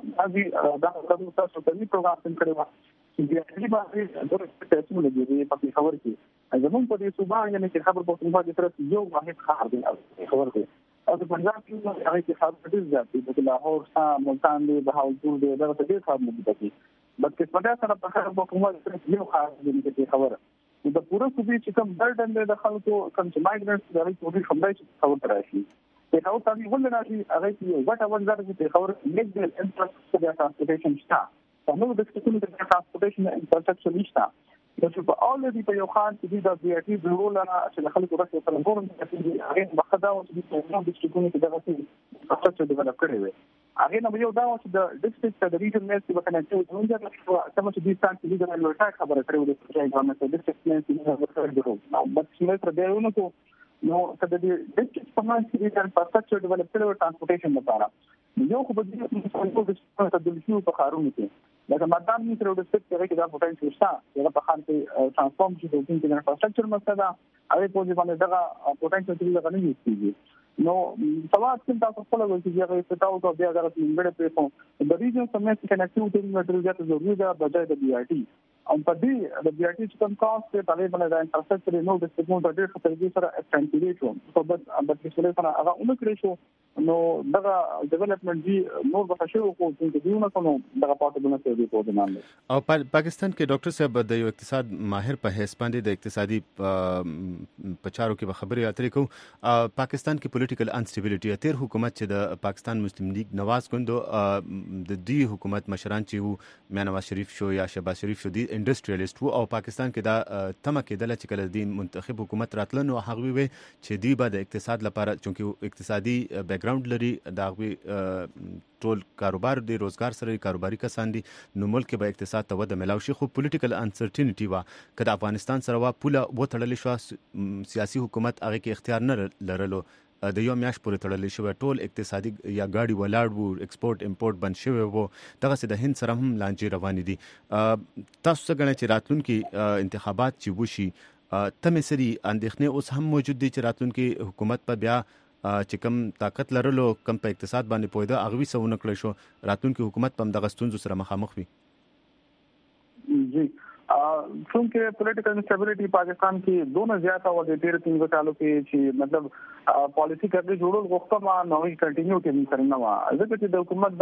د خبرو تاسو ته یو پروګرام کړی و چې د دې باندې د تاسو له دې په خبر کې زموږ په دې صوبه یعنی چې خبر په کومه کې یو واحد خبر دی خبر دی او د پنجاب کې هغه کې خبر ډیر زیات دي د لاهور څخه ملتان دی بهاولپور دی دا ډیر خبر موجود دي بلکې په دې سره په خبر په کومه کې یو خاص دي خبره د پوره صوبې چې کوم برډن دی د خلکو کوم چې مایګرنټس د هغه ټول خبرې چې خبر راشي په هغه تاسو ول نه شي هغه کې وټ اول ځای چې خبر لیګل انفراستراکچر ټرانسپورټیشن شته نو د ټکنالوژي د ټرانسپورټیشن انفراستراکچر نشته چې په اولري په یو خان کې د بي ار ټي ضرور نه چې خلکو راځي په لګورم چې هغه مخدا او چې نو د ټکنالوژي د غوښتنې انفراستراکچر ډیولپ کړی وي هغه نو یو دا چې د ډیسټریکټ د ریجن مېس په کنیکټیویټي موږ سم چې د سان کې د لوټا خبره کړې وي چې ګورنمنت د ډیسټریکټ مېس په ورته ورو نو بس مې تر دې ونه کو نو کله د ډیسټریکټ په معنی کې د انفراستراکچر ډیولپ کړو ټرانسپورټیشن لپاره یو خو په دې کې د تدلیل په خارونو کې لکه مدام می تر ډیسټریکټ کې دا پوتنشل شته چې په خان کې ترانسفورم شي د انفراستراکچر مسله هغه په دې باندې دا پوتنشل چې دا نه یوځي نو سواد څنګه تاسو په لور کې هغه ستاسو او بیا هغه څنګه په کوم د ریجن سمې کنیکټیویټي مټریال ضروري ده بجای د بي ار ټي او په دې د بي ار ټي چې کوم کاست په هغه باندې د انفراستراکچر نو د سپورټ د ډېر خطرګي سره اکسنټیویټ شو په بد کې سره هغه اونکړې شو نو دغه ډیولپمنٹ دی نور به شو کو چې دیونه کوم دغه پاتې نه کوي په دمانه او پاکستان کې ډاکټر صاحب د یو اقتصاد ماهر په حیث باندې د اقتصادي پچارو کې خبرې اترې کوم پاکستان کې پولیټیکل انسټیبিলিټي تیر حکومت چې د پاکستان مسلم لیگ نواز کندو د دې حکومت مشران چې وو نواز شریف شو یا شهباز شریف شو دی انډستریالیست وو او پاکستان کې دا تمه کېدل چې کله د منتخب حکومت راتلنو هغه وی چې دی به د اقتصاد لپاره چونکه اقتصادي ګراوند لري دا غوي ټول کاروبار دی روزګار سره کاروباري کسان دي نو ملک به اقتصاد ته وده ملاوي شي خو پولیټیکل انسرټینټی وا کله افغانستان سره وا پوله و تړلې شو سیاسي حکومت هغه کې اختیار نه لرلو د یو میاش پورې تړلې شو ټول اقتصادي یا گاډي ولاړ وو ایکسپورټ امپورټ بند شوی وو دغه سه د هند سره هم لانجې روانې دي تاسو څنګه چې راتلونکي انتخابات چې وشي تمه سری اندېښنې اوس هم موجود دي چې راتلونکي حکومت په بیا چې کم طاقت لرلو کم په اقتصاد باندې پوهیده اغوي سونه کړی شو راتلونکي حکومت په دغه ستونزو سره مخامخ وي جی څنګه پولیټیکل انسټیبিলিټي پاکستان کې دوه زیاته و د 13 کالو کې چې مطلب پالیسی کوي جوړول غوښته ما نوې کنټینیو کې سره نه و ځکه چې د حکومت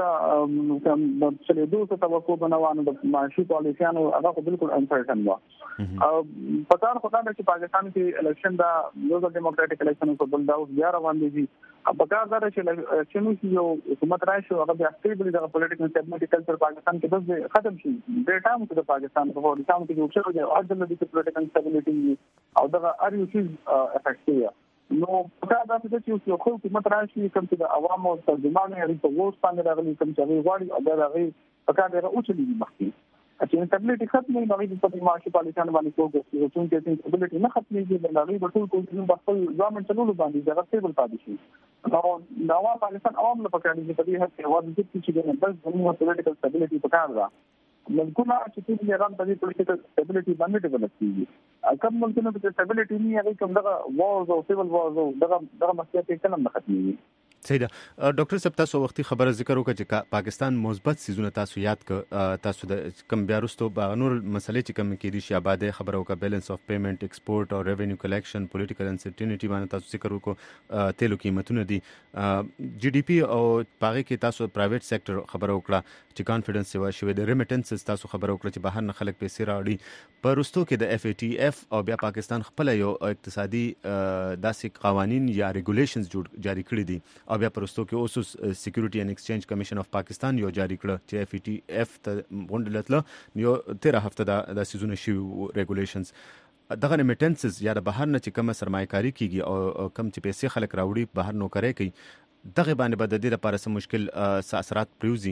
د چې دوه توقع بنوانو د معاشي پالیسیانو هغه بالکل انسرټن و پکار خدای چې پاکستان کې الیکشن دا یو د ډیموکراټک الیکشن په بل دا اوس بیا روان دي پکار دا چې چې یو حکومت راشي هغه بیا سټیبل د پولیټیکل انسټیبিলিټي کلچر پاکستان کې بس ختم شي د ټام کې د پاکستان په ټام کې یو څه د اورجنل د پولیټیکل انسټیبিলিټي او دا ار یو چیز افیکټ نو دا چې یو خو حکومت راشي کوم چې د عوامو ترجمانه لري په ووس باندې راغلي کوم چې غواړي او دا هغه په کار دی او چې مخکې چې انټابلیټي ختمه نغې په معاشي پالیسیانو باندې کوو چې انټابلیټي نه ختمېږي د نغې په ټول کوم په خپل ځوامن چلولو باندې ځکه ستېبل پاتې شي نو دا عوام پالیسیان عوام له پکړې چې په دې هڅه هوا چې د بل زموږ پولیټیکل سټابلیټي په کار ده ملکونه چې ټول ایران په دې پولیټیکل سټابلیټي باندې ډیولپ کیږي کوم ملکونه په سټابلیټي نه هغه کوم دغه وارز او سیول وارز او دغه مسئله کې کلم نه ختمېږي صحیح ده ډاکټر صاحب تاسو وختي خبره ذکر وکړه چې پاکستان مثبت سيزونه تاسو یاد ک تاسو د کم بیا رستو نور مسلې چې کم کې دي شي آباده خبره وکړه بیلانس اف پیمنٹ ایکسپورت او ریوینیو کلیکشن پولیټیکل انسرټینټی باندې تاسو ذکر وکړو تیلو قیمتونه دي جی ډی پی او پاره کې تاسو پرایویټ سېکټر خبره وکړه چې کانفیډنس شوی د ریمیټنسز تاسو خبره وکړه چې بهر نه خلک پیسې راوړي پرستو کې د اف ای ټی اف او بیا پاکستان خپل یو اقتصادي داسې قوانين یا ریګولیشنز جاری کړی دي او بیا پرستو کې اوس سکیورټي اینڈ ایکسچینج کمیشن اف پاکستان یو جاری کړ چې اف ای ټی اف ته غونډلتله یو 13 هفته د سيزونه شی ریګولیشنز دغه ریمیټنسز یا د بهر نه چې کوم سرمایه‌کاري کیږي او کم چې پیسې خلک راوړي بهر نو کوي دغه باندې بد دي لپاره سم مشکل اثرات پریوزي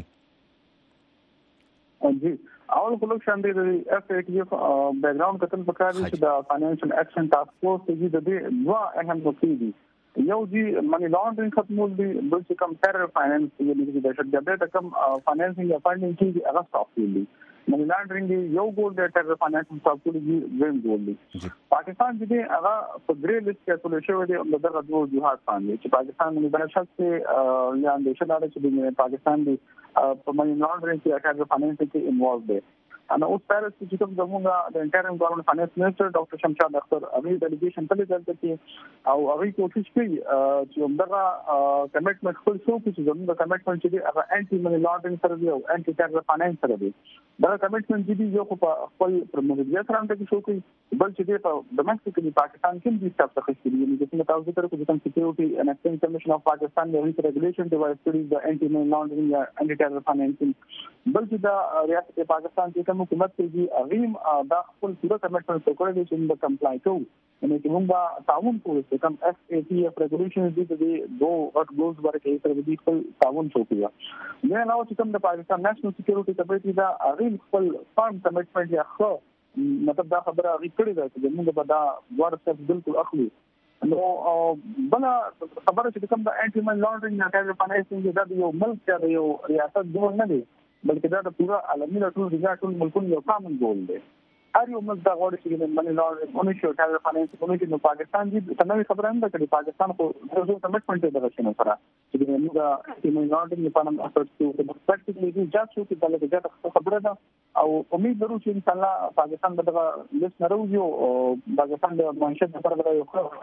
جی اول خلک شاندې د اف ای ټی اف بیک گراوند کتل پکاري چې د فاینانشل اکشن ټاسک فورس کې د دې دوا اهم نقطې دي یو جی منی لانډرینګ ختمول دي بل چې کم ټیرر فاینانس یعنی چې د شرکت د کم فاینانسینګ یا فاینانس کې هغه سافټ دي منی لانډرینګ یو ګول د ټیرر فاینانس سافټ دي ویم ګول دي پاکستان چې هغه په ګری لیست کې ټول شوی دی د دغه دوه جهات باندې چې پاکستان د بنشت کې یا د شناړه چې د پاکستان دی په منی لانډرینګ کې ټیرر فاینانس کې انوالو دي انا اوس پیرس چې کوم زموږه د انټرنل ګورنمنت فاینانس منسٹر ډاکټر شمشاد اختر هغه ډیلیګیشن ته دلته کې او هغه کوشش کوي چې همدغه کمیټمنټ خپل شو چې زموږه کمیټمنټ چې هغه انټي منی لانډرینګ سره دی او انټي ټیرر فاینانس سره دی دا کمیټمنټ دی یو په خپل پرموډیا سره هم کې شو کوي بل چې په ډومېسټیکلی پاکستان کې د سټاپ څخه شي یعنی چې تاسو ذکر کوئ چې سکیورټي اینڈ ایکسچینج کمیشن اف پاکستان د ریګولیشن ډیوایس کړي د انټي منی لانډرینګ یا انټي ټیرر فاینانسینګ بل چې دا ریاست پاکستان کې کوم حکومت کې اغیم دا خپل پوره کمیټمنټ وکړي چې موږ کمپلای کوو یعنی چې موږ تعاون کوو چې کوم اف ای ټی اف ریګولیشنز دي د دوه غټ ګولز ورکړي سره د خپل تعاون وکړي نه نو چې کوم د پاکستان نېشنل سکیورټي کمیټي دا اغیم خپل فارم کمیټمنټ یا خو مطلب دا خبره اغي کړی دا چې موږ به دا ورته بالکل اخلي نو بل خبره چې کوم د انټي منی لانډرینګ یا ټیرر فاینانسینګ دا یو ملک یا یو ریاست جوړ نه دی بلکې دا د پورا عالمي ټول ملکونو یو کامن ګول دی هر یو ملک دا غواړي چې د منی لانډرینګ اونې شو ټیرر فاینانس اونې نو پاکستان دې څنګه خبره هم ده چې پاکستان خو د کمیټمنټ دی درشنه سره چې موږ د منی لانډرینګ په اړه اثر کوو پریکټیکلی دې جاج شو چې دا لږه خبره ده او امید لرو چې ان شاء الله پاکستان به دا لیست نه راوځي او پاکستان د معیشت لپاره دا یو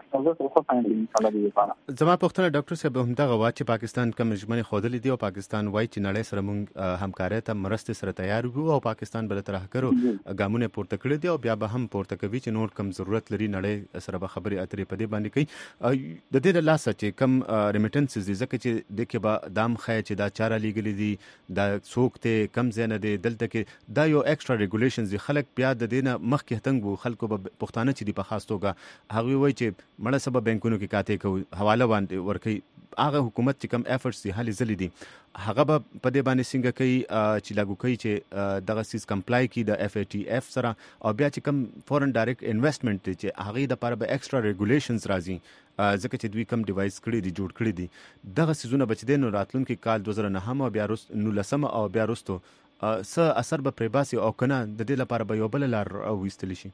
ښه فاینل ان شاء الله دی لپاره زما پوښتنه ډاکټر صاحب هم دغه وا چې پاکستان کوم ژمنې خوده دي او پاکستان وایي چې نړۍ سره موږ همکارۍ ته مرسته سره تیار یو او پاکستان بل تر هکرو ګامونه پورته کړی دي او بیا به هم پورته کوي چې نور کم ضرورت لري نړۍ سره به خبرې اترې په دې باندې کوي د دې لاسه چې کم ریمیټنسز دي ځکه چې د کې به دام خای چې دا چاره لیګل دي دا څوک ته کم زنه دي دلته کې دا یو ایکسترا ریګولیشنز دي خلک بیا د دینه مخکې هتنګ وو خلکو به پښتانه چې دی په خاص توګه هغه وایي چې مړه سبب بانکونو کې کاته کوي حواله باندې ورکي هغه حکومت چې کم ایفورټس دي هلي زلي دي هغه به په دې باندې څنګه کوي چې لاګو کوي چې دغه سیس کمپلای کی د اف ای ټی اف سره او بیا چې کم فورن ډایرکټ انویسټمنټ دي چې هغه د لپاره به ایکسترا ریګولیشنز راځي ځکه چې دوی کم ډیوایس کړی دي جوړ کړی دي دغه سيزونه بچ دي نو راتلونکي کال 2009 او بیا رست نو لسم او بیا رستو څه اثر به پریباسي او کنه د دې لپاره به یو بل لار وستل شي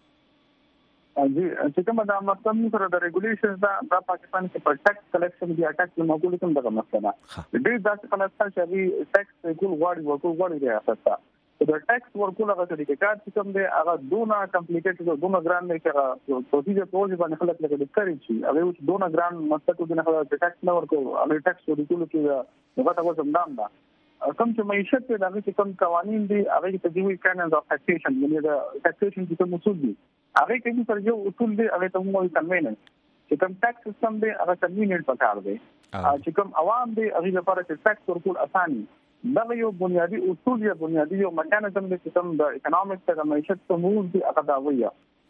جی چې کومه د مقام سره د ریګولیشنز دا پاکستان کې پر ټیکس کلیکشن دی اټیک موضوع کوم دغه مسله دې ځکه په لاسه چې ټیکس ګول غواړي ریاست د ټیکس ورکول هغه چې کار چې کوم دی هغه دونه کمپلیکیټډ او دونه ګران دی چې پروسیجر په وجه باندې خلک لکه ډیسکریج شي هغه دونه ګران مستقو د نه ټیکس نه ورکول هغه ټیکس ورکول چې هغه تاسو هم دام ده کوم چې معیشت په دغه چې کوم قوانين دي هغه ته دی وی کانز اف ټیکسیشن یعنی د ټیکسیشن چې کوم اصول دي هغه کې پر یو اصول دی هغه ته موږ کنویننس چې کوم ټیکس سیستم دی هغه کنویننت پکار دی چې کوم عوام دی هغه لپاره چې ټیکس ورکول اساني دا یو بنیادی اصول یا بنیادی یو میکانیزم دی چې کوم د اکونومیکس د معیشت ته موږ دی هغه دا وایي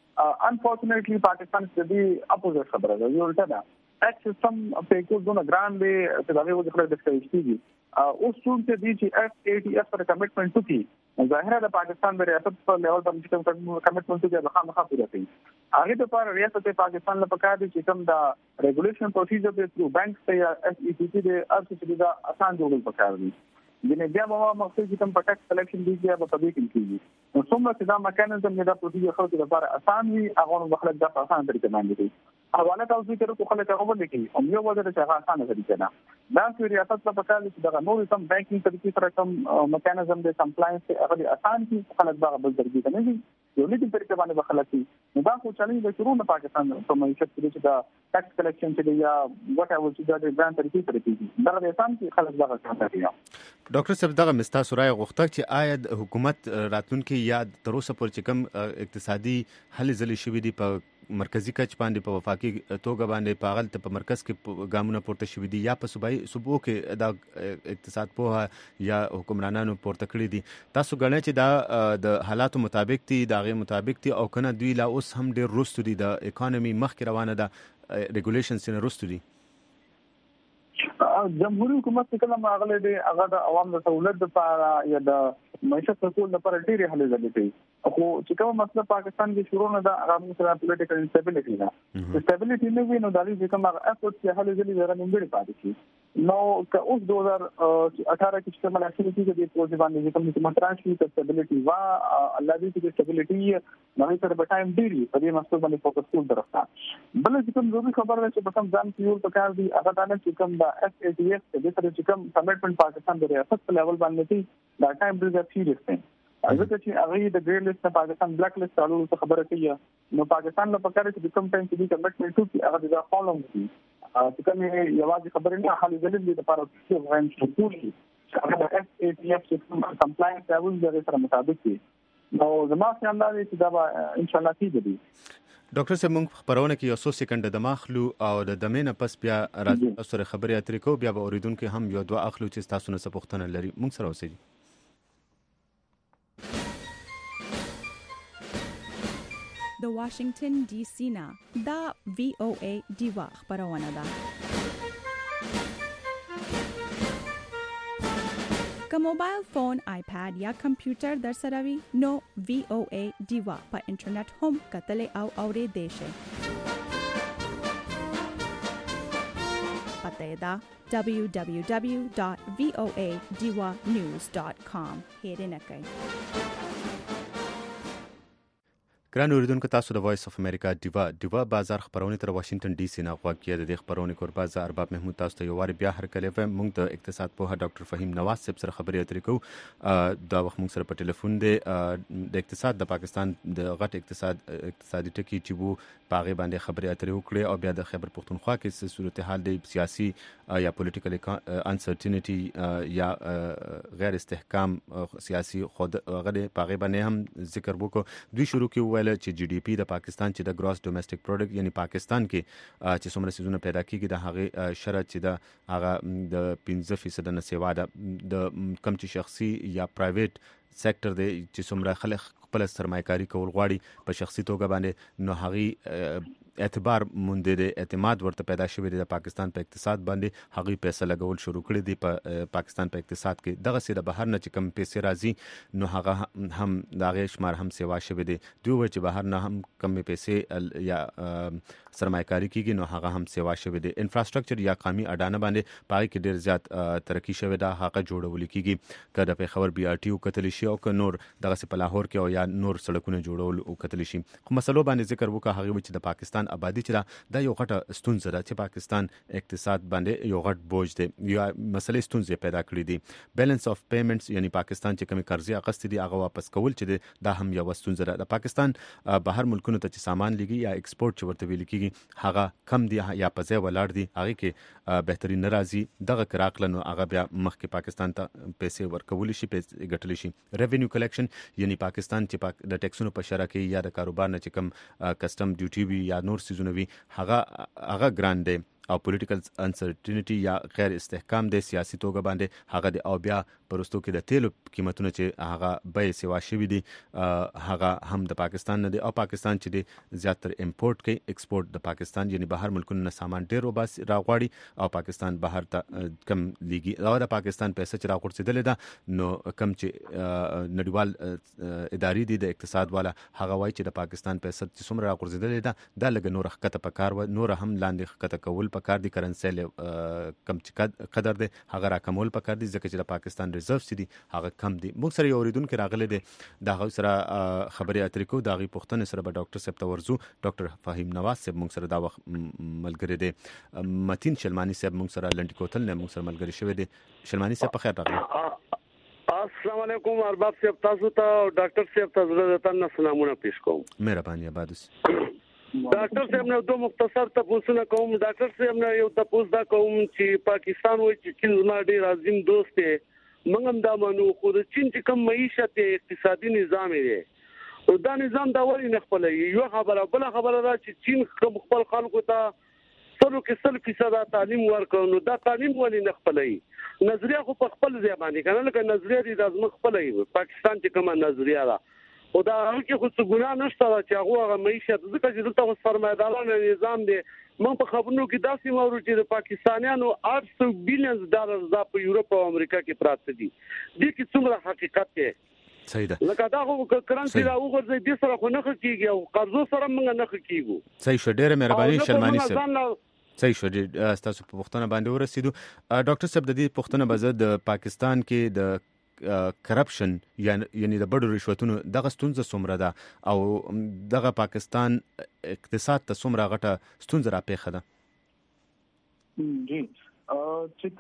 انفورچونټلی پاکستان کې د اپوزیټ خبره ده یو الټا ده ټیکس سیستم په کوم ډول ګراند دی چې دا یو ځل د کېږي اوس څنګه دي چې FATF پر کمټمنټ کوي ظاهره د پاکستان د ریاست په لیول باندې کوم کمټمنٹ دی هغه خامخا پوره کوي هغه د پر ریاست پاکستان لپاره کار دي چې کوم دا ریګولیشن پروسیجر دی تھرو بانک ته یا SEC دی ارڅ دا آسان جوړول پکار دي د بیا به مقصد چې کوم ټیکس کلیکشن دی بیا په دې کې کیږي نو څومره چې دا میکانیزم دا پروسیجر خو د لپاره آسان وي هغه نو خلک دا آسان طریقې باندې دي حواله تاسو کې کوم خلک هغه ولیکي او یو وجه چې هغه آسان طریقې نه دا چې ریاست په پکار دي چې دا نور سم بانکینګ طریقې سره کوم میکانیزم د کمپلاینس هغه آسان کی خلک دا بل طریقې نه دي یو لیکن طریقې باندې بخلک نو دا خو چالش د شروع نه پاکستان په معیشت کې چې دا ټیکس کلیکشن چې یا وات ایور چې دا د ګران طریقې سره کیږي دا د آسان کی خلک دا کوي ډاکټر صاحب دغه مستا سورای غوښتل چې آیا حکومت راتلونکي یا تر اوسه پورې چې کوم اقتصادي حل ځلې شوې دي په مرکزی کچ باندې په وفاقي توګه باندې پاغل ته په مرکز کې ګامونه پورته شوې دي یا په صوبو کې د اقتصاد په یا حکمرانانو پورته کړی دي تاسو غواړئ چې دا د حالاتو مطابق دي د هغه مطابق دي او کنه دوی لا اوس هم ډیر رستو دي د اکانومي مخکې روانه ده ریګولیشنز نه رستو دي جمهوریت حکومت څخه کوم اغله دي هغه د عوام د سہولت لپاره یا د معیشت ټکول لپاره ډېری هلې ځلې کوي خو چې کوم مطلب پاکستان کې شروع نه ده هغه سره پولیټیکل انسټیبিলিټي ده انسټیبিলিټي نه وي نو د دې کوم هغه افورت چې هلې ځلې زره نیمګړي پاتې شي نو که اوس 2018 کې چې کومه اکټیویټي کې د پروژې باندې کوم چې متراشي د انسټیبিলিټي وا الله دې چې انسټیبিলিټي نو تر په ټایم ډیری په دې مقصد باندې فوکس کول درښه بل چې کوم ضروري خبره ده چې په کوم ځان کې یو پکار دي هغه دا نه چې کوم د FATF د سره چې کوم کمټمنټ پاکستان د ریاست په لیول باندې دي دا ټایم ډیره سیریس دی ځکه چې هغه د ګریډ لیست پاکستان بلیک لیست اړول څه خبره کوي نو پاکستان له پکاره چې کوم ټایم کې کمټمنټ کوي هغه دا فالو کوي چې کوم یوازې خبرې نه حل دي د لپاره چې غوښتل شي چې هغه د FATF چې کمپلاینس لیول د سره مطابق دي نو زما خیال دی چې دا ان شاء الله کیږي ډاکټر صاحب موږ خبرونه کې یو څو سکند د ماخلو او د دمینه پس بیا راځو سره خبرې اترې کو بیا به اوریدونکو هم یو دوه اخلو چې تاسو نه څه پوښتنه لري موږ سره اوسئ د واشنگټن ډي سي نه دا VOA دیوا خبرونه ده که موبایل فون آیپاد یا کمپیوټر در سره وي نو VOA دیوا په انټرنیټ هم کتلې او اورېدې شئ پته دا www.voadiwanews.com هېرنه کوي ګران اوریدونکو تاسو د وایس اف امریکا دیوا بازار خبرونه تر واشنگټن ډي سي نه غواړي د دې خبرونه کوربه ز ارباب محمود تاسو ته یو وار بیا هر کله موږ د اقتصاد په ډاکټر فهیم نواز صاحب سره خبرې اترې کوو دا وخت موږ سره په ټلیفون دی د اقتصاد د پاکستان د غټ اقتصادي ټکی چې وو باغې باندې خبرې اترې وکړي او بیا د خیبر پختونخوا کې صورتحال د سیاسي یا پولیټیکل انسرټینټی یا غیر استحکام سیاسي خود غړي باغې باندې هم ذکر وکړو دوی شروع کې ویل چې GDP د پاکستان چې د ګراس ډومېسټک پروډکټ یعنی پاکستان کې چې څومره سيزونه پیدا کیږي د هغه شرط چې د هغه د 15% نه سیوا د کم چې شخصي یا پرایویټ سېکټر دی چې څومره خلک خپل سرمایه‌کاري کول غواړي په شخصي توګه باندې نو هغه اعتبار مونږ د اعتماد ورته پیدا شوی د پاکستان په اقتصاد باندې هغه پیسې لګول شروع کړي دي په پاکستان په اقتصاد کې دغه سره بهر نه چې کم پیسې راځي نو هغه هم دغه شمار هم سیوا شوی دي دوی چې بهر نه هم کم پیسې یا سرمایه‌کاري کیږي نو هغه هم سیوا شوی دي انفراستراکچر یا قومي اډانه باندې پای کې ډیر زیات ترقی شوی دا هغه جوړول کیږي کله په خبر BRT او کتل شي او ک نور دغه په لاهور کې او یا نور سړکونه جوړول او کتل شي خو مسلو باندې ذکر وکړه هغه چې د پاکستان آبادی چې دا یو غټه ستونزه ده چې پاکستان اقتصاد باندې یو غټ بوج دی یا مسلې ستونزې پیدا کړې دي بیلانس اف پیمنټس یعنی پاکستان چې کوم قرضې اخیستې دي هغه واپس کول چې دا هم یو ستونزه ده د پاکستان بهر ملکونو ته چې سامان لګي یا ایکسپورت چې ورته ویل کیږي هغه کم دي یا په ځای ولاړ دي هغه کې بهترین ناراضي دغه کراکلنو هغه بیا مخکې پاکستان ته پیسې ورکول شي پیسې ګټل شي ریوینیو کلیکشن یعنی پاکستان چې د ټیکسونو په شرکه یا د کاروبار نه چې کم کسٹم ډیوټي وی یا نور سيزونه وی هغه ګران دی او پولیټیکل انسرټینټی یا غیر استحکام د سیاسي توګه باندې هغه د او بیا پرستو کې د تیلو قیمتونه چې هغه به سیوا شوی دي هغه هم د پاکستان نه دی او پاکستان چې دی زیاتره امپورټ کوي ایکسپورټ د پاکستان یعنی بهر ملکونو نه سامان ډیر وباس راغواړي او پاکستان بهر ته کم لیږي او د پاکستان پیسې چې راغورځېدلې ده نو کم چې نړیوال ادارې دي د اقتصاد والا هغه وایي چې د پاکستان پیسې چې څومره راغورځېدلې ده دا لږ نور ښکته پکار و نور هم لاندې ښکته کول پکار دي کرنسي کم چې قدر دی هغه راکمول پکار دي ځکه چې د پاکستان ریزرڤز دي هغه کم دي. موږ سره یو اوریدونکو راغلی دی د هغه سره خبرې اترې کوو د هغې پوښتنې سره به ډاکټر صاحب ته ورځو. ډاکټر فهیم نواز صاحب موږ سره دا وخت ملګری دی. متین شلمانی صاحب موږ سره لنډي کوتل نه موږ سره ملګری شوی دی. شلمانی صاحب په خیر راغلی. السلام علیکم ارباب صاحب تاسو ته ډاکټر صاحب ته زړه تنه سلامونه پیښ کوم. مهرباني آباد اوسئ. ډاکټر صاحب نو دوه مختصر تاسو نه کوم. ډاکټر صاحب نه یو تاسو دا کوم چې پاکستان وایي چې چین زما ډیر عظیم دوست دی موږ هم دا منو خو د چین چې کوم معیشت اقتصادي نظام دی او دا نظام دا ولې نه خپلوي. یو خبره بل خبره دا چې چین خپل خلکو ته 100% تعلیم ورکړو نو دا تعلیم ولې نه خپلوي. نظریه خو په خپل ځای باندې کنه لکه نظریه دي د ازمه خپلوي پاکستان چې کومه نظریه ده او دا هغه خو څه ګناه نشته چې هغه معیشت ځکه چې دلته سرمایه‌دارانه نظام دی. موږ په خبرونو کې داسې مورو چې د پاکستانیانو 800 بلین ډالر دا په یورپ او امریکا کې پراته دي. دې کې څومره حقیقت دی؟ صحیح ده. لکه دا خو کرنسي را وګرځي د سره خو نه کیږي او قرضو سره موږ نه کیږو. صحیح شو. ډېر مهرباني شلمانی صاحب. صحیح شو. تاسو په پوښتنه باندې ورسېدو. ډاکټر صاحب د دې پوښتنه به زه د پاکستان کې د کرپشن یعنی د بډو رشوتونو دغه ستونزه څومره ده او دغه پاکستان اقتصاد ته څومره غټه ستونزه راپېښه ده؟ جی چې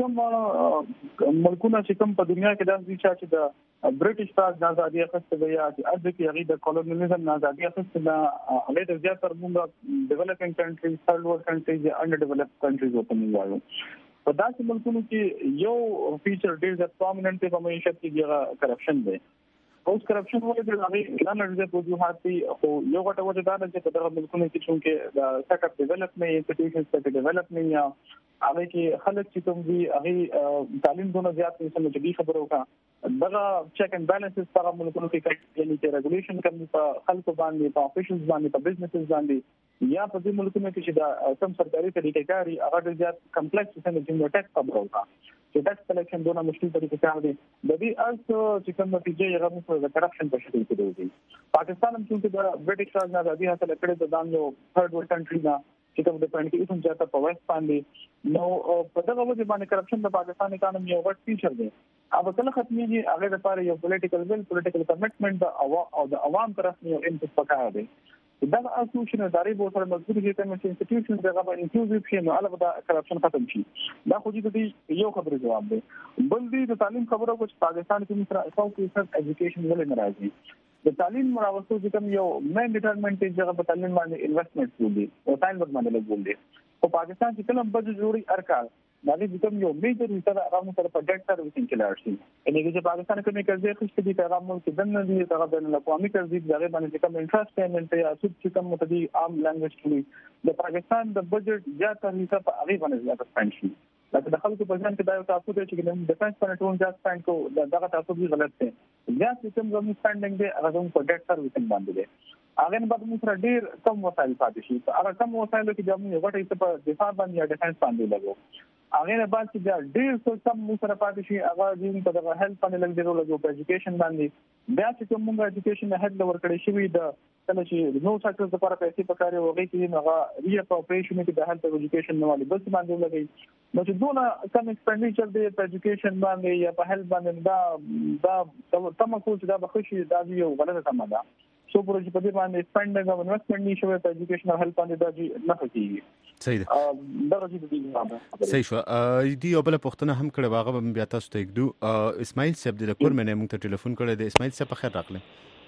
کوم ملکونه چې کوم په دنیا کې داسې چې د برټش تاج آزادي اخیسته ده یا چې ارزه کې هغه د کولونیزم آزادي اخیسته ده هغه د زیاتره موږ ډیولپینګ کنټریز ثرډ ورلد کنټریز یا انډر ډیولپډ کنټریز وته وایو. په داسې ملکونو کې یو فیچر ډیر د پرومیننت په معیشت کې هغه کرپشن دی. اوس کرپشن ولې د هغه نه لږه په وجوهات دي خو یو غټه وجه دا ده چې په دغه ملکونو کې چې د سیټ اپ ډیولپمنٹ انسټیټیوشنز ته ډیولپمنٹ یا هغه کې خلک چې کوم دي هغه تعلیم دونه زیات چې چې خبرو کا دغه چیک اینڈ بیلنسز په ملکونو کې کوي یعنی چې ریګولیشن کوي په خلکو باندې په افیشلز باندې په بزنسز باندې یا په دې ملکونو کې چې دا کم سرکاري طریقې کاری هغه ډېر زیات کمپلیکس څنګه چې ټیکس خبرو کا چې ټیکس کلیکشن دونه مشکل طریقې کار دي د دې اصل چې کوم نتیجې هغه موږ د کرپشن په شکل کې دي. پاکستان هم چې د برټش راج آزادي حاصل کړې د دانو ثرډ ورلد کنټری نه چې کوم د پاندې کوم ځای په ویسټ باندې نو په دغه وجه باندې کرپشن د پاکستان اکانومي یو غټ فیچر دی. अब کله ختميږي هغه لپاره یو پولیټیکل ویل پولیټیکل کمټمنټ د عوام طرف نه یو انپوټ پکاره دی. دا اصوشن اداري بو سره مضبوطی کې کوم انسټیټیوشن دغه باندې انکلوزیو شي نو علاوه د کرپشن ختم شي. دا خو دې یو خبره جواب دی. بل دې د تعلیم خبره کو چې پاکستان کې مثلا 100% ایجوکیشن ولې ناراضي. د تعلیم مراوستو چې کوم یو مین ډیټرمنټ چې هغه په تعلیم باندې انویسټمنټ کوي او ټایم باندې لګول دي. په پاکستان کې کوم بجټ جوړي ارکان دا دې کوم یو میجر حصہ هغه سره په ډیټ سروسینګ کې لاړ شي. یعنی چې پاکستان کې قرضې خښته دي پیغام ملک دنه دي هغه بین الاقوامي قرضې دغه باندې کوم انټرست پیمنٹ یا سود چې کوم متدي عام لانګویج کې د پاکستان د بجټ زیاته حصہ په هغه باندې زیاته سپند شي. لکه د خلکو په ځان کې دا یو تاسو ته چې د ډیفنس په ټول ځای سپند کو دغه تاسو به غلط دي. زیات کوم زموږ سپندینګ دی هغه په ډیټ سروسینګ باندې دی. هغه نه بعد موږ سره ډیر کم وسایل پاتې شي. هغه کم وسایل کې د موږ غټه حصہ په دفاع باندې یا ډیفنس باندې لګو. هغه نه بعد چې ډیر څه کم موږ سره پاتې شي هغه دین په دغه هیلث باندې لګیدو په ایجوکیشن باندې بیا چې موږ ایجوکیشن نه هډ ور کړی شوی د کله چې نو سیکټر لپاره پیسې پکاري وږي چې هغه ریاپروپریشن کې د هیلث ایجوکیشن نو والی بس باندې لګي نو چې دونه کم ایکسپنډیچر دی په ایجوکیشن باندې یا په هیلث باندې دا تم کو چې دا بخښي دا یو غلطه تمه ده. سو پروژې په دې باندې سپینډینګ او انویسټمنټ نشوي په ایجوکیشن او هیلث باندې دا نه کوي. صحیح ده. دا چې دې صحیح شو. دی یو بل پوښتنه هم کړې واغه بیا تاسو ته یو اسماعیل صاحب د کور منه موږ ته ټلیفون کړی دی. اسماعیل صاحب په خیر راغلی.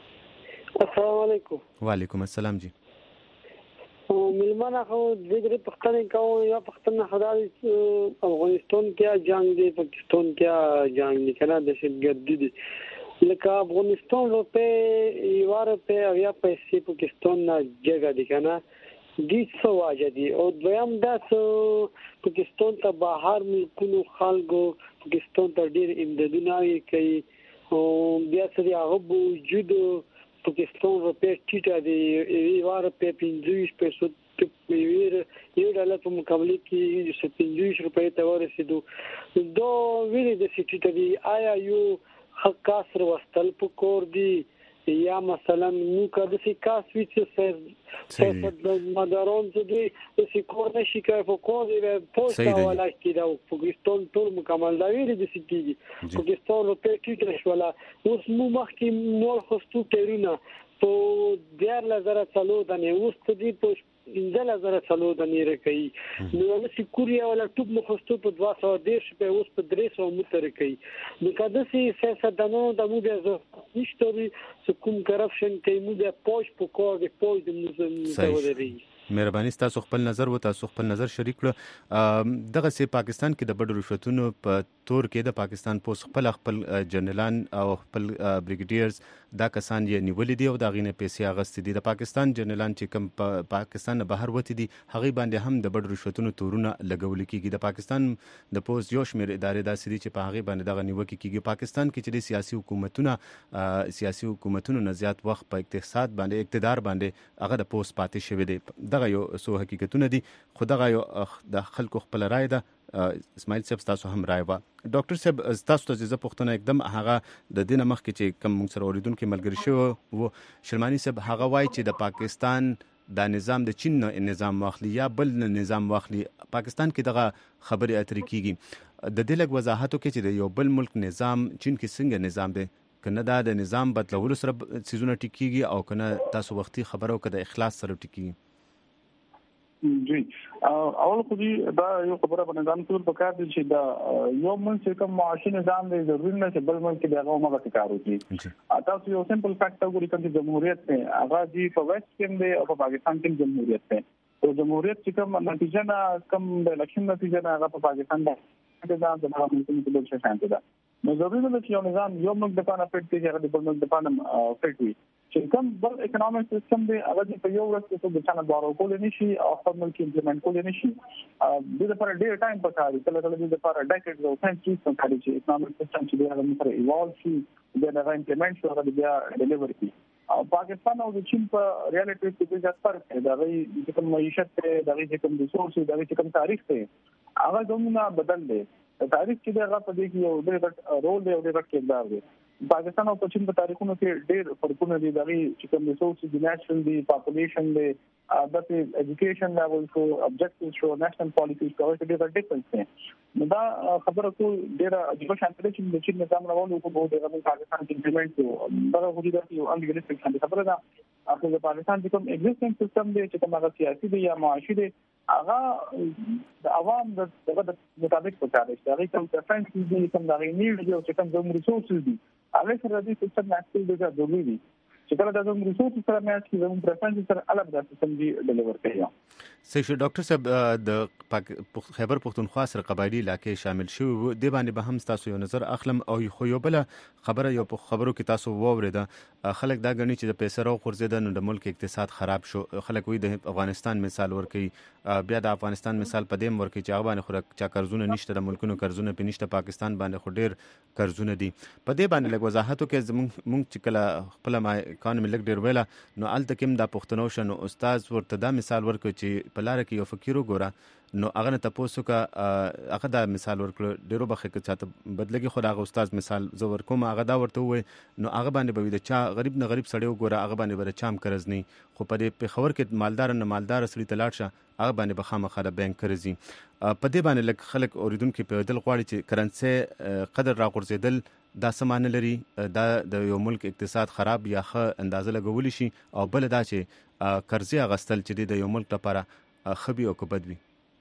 السلام علیکم. وعلیکم السلام جی. ملمانه خو دغه پښتنه کوم یا پښتنه خدای افغانستان کې جنگ دی پاکستان کې جنگ دی کنه د شګردي دی لکه افغانستان روپے یوار په یا پیسې پاکستان نه جګه دي کنه دي څه واجه دي او دویم دا پاکستان ته بهر ملکونو خلکو پاکستان ته ډیر امدادونه کوي او بیا سره هغه وجود پاکستان روپے ټیټه دی یوار په 25 پیسو یو ډالر په مقابله کې 25 روپے ته ورسېدو دو ویلې د سټیټ دی آیا یو حق کاسر وستل په کور دی یا مثلا نو کده سي کاس ویڅ سیاست مدارون څه دی چې کور نشي کوي په کور دی پوسټ ولا کې دا پاکستان ټول مکمل دا ویلې د سټیټ پاکستان روپے ټیټ شولا اوس مو مخکې نور خستو تیرونه په 10000 څلو د نه اوس دې په 10000 څلو د نه رکی نو نو کوریا ولا ټوب مخستو په 210 په اوس په 300 متر کوي نو کده سي سیاست دنو د مو د نشته کوم کرپشن کې مو د پوش په کور د پوش د موزه ودري مهرباني تاسو خپل نظر شریک کړو دغه سي پاکستان کې د بډو رشوتونو په تور کې د پاکستان پوس خپل جنرالان او خپل بریګیډیرز دا کسان یې نیولې دي او دا غینه پیسې اغستې دي د پاکستان جنرالان چې کوم پاکستان بهر وتی دي هغه باندې هم د بډو رشوتونو تورونه لګول کېږي د پاکستان د پوس یو شمېر ادارې داسې دي چې په هغه باندې دغه نیوکه کېږي پاکستان کې چې سیاسي حکومتونو نه زیات وخت په اقتصاد باندې اقتدار باندې هغه د پوس پاتې شوی دی دغه یو سو حقیقتونه دي خو دغه یو د خلکو خپل رائے ده اسماعیل صاحب تاسو هم رائے وا ډاکټر صاحب تاسو ته زه پوښتنه एकदम هغه د دینه مخ کې چې کوم موږ سره اوریدونکو ملګری شو و شلمانی صاحب هغه وای چې د پاکستان دا نظام د چین نظام واخلي یا بل نظام واخلي پاکستان کې دغه خبرې اترې کیږي د دې لږ وضاحت وکړي چې د یو بل ملک نظام چین کې څنګه نظام دی کنه دا د نظام بدلولو سره سيزونه ټیکيږي او کنه تاسو وختي خبرو کده اخلاص سره ټیکيږي جی اول خو دې دا یو خبره په نظام ټول پکار دي چې دا یو ملک چې کوم معاشي نظام دی ضروري نه چې بل ملک کې دغه موږ کار وکړي تاسو یو سمپل فیکټ وګورئ چې جمهوریت ته هغه دی په ویسټ کې دی او په پاکستان کې جمهوریت ته او جمهوریت چې کوم نتیجه نه کوم د الیکشن نتیجه نه هغه په پاکستان باندې دا د هغه ملک په ډول شانته ده نو ضروري ده چې یو نظام یو ملک د پانه فټ کې هغه د بل ملک د پانه فټ وي چې کوم بل اکونومیک سیستم دی هغه په یو ورځ کې څه بچانه بارو کول نشي او خپل ملک امپلیمنٹ کول نشي د لپاره ډیر ټایم پکاري کله د لپاره ډیکیډز او سنچریز پکاري چې اکونومیک سیستم چې هغه سره ایوالو شي د هغه امپلیمنٹ شو هغه بیا ډیلیور کی او پاکستان او د چین په ریالټي کې د ځات فرق دی دا غي کوم معیشت ته دا غي کوم ریسورس دا غي کوم تاریخ ته هغه دومره بدل دی تاریخ کې دغه په دې کې یو ډېر رول دی او ډېر کردار دی پاکستان او چین په تاریخونو کې ډېر فرقونه دي دغه چې کوم ریسورس دي نېشنل دي پاپولیشن دي د ایجوکیشن لیول شو ابجیکټیوز شو نېشنل پالیسیز کوي چې ډېر ډیفرنس دي دا خبره کو ډېر عجیب شانته چې د چین نظام راوړل کو به د پاکستان کې امپلیمنٹ شو دا خو دې یو انګلیسټیک خبره ده اخر د پاکستان چې کوم ایگزیسټینګ سیستم دی چې کوم هغه سیاسي دی یا معاشي دی هغه د عوام د مطابق پکاره شي هغه کوم پرفرنس دي کوم دا نیډ دی او چې کوم د ریسورسز دي هغه سره د سیستم اکټیو دی ضروري دي چې کله د ریسورس سره میچ کې زموږ پرفرنس سره الګ د سیستم دی ډیلیور کوي صحیح ډاکټر صاحب د خیبر پختونخوا سره قبایلی علاقې شامل شو د باندې به هم تاسو یو نظر اخلم او خو یو بل خبره یو په خبرو کې تاسو ووریده خلک دا غني چې د پیسې راو خورزیدل نو د ملک اقتصاد خراب شو خلک وی د افغانستان مثال ورکړي بیا د افغانستان مثال په دیم ورکړي چې هغه باندې خو چا قرضونه نشته د ملکونو قرضونه پنيشته پاکستان باندې خو ډیر قرضونه دي په دې باندې لږ وضاحت وکړئ مونږ چې کله خپل ما کان ملک ډیر ویلا نو الته کوم د پښتنو شنو استاد ورته دا مثال ورکړي چې په لار کې یو فقیر وګوره نو هغه ته تاسو کا هغه دا مثال ورکړ ډیرو بخښه کې چاته بدلګي خو هغه استاد مثال زو ورکوم هغه دا ورته وای نو هغه باندې به د چا غریب نه غریب سړی وګوره هغه باندې بر چام قرض نه خو په دې په خبر کې مالدار نه مالدار سړی تلاړ شه هغه باندې به خامخا د بانک قرضي په دې باندې لک خلک اوریدونکو په دل غواړي چې کرنسي قدر را غورځیدل دا سمانه لري دا د یو ملک اقتصاد خراب یا ښه اندازه لګول شي او بل دا چې قرضې اغستل چې د یو ملک لپاره خبي او کبد وي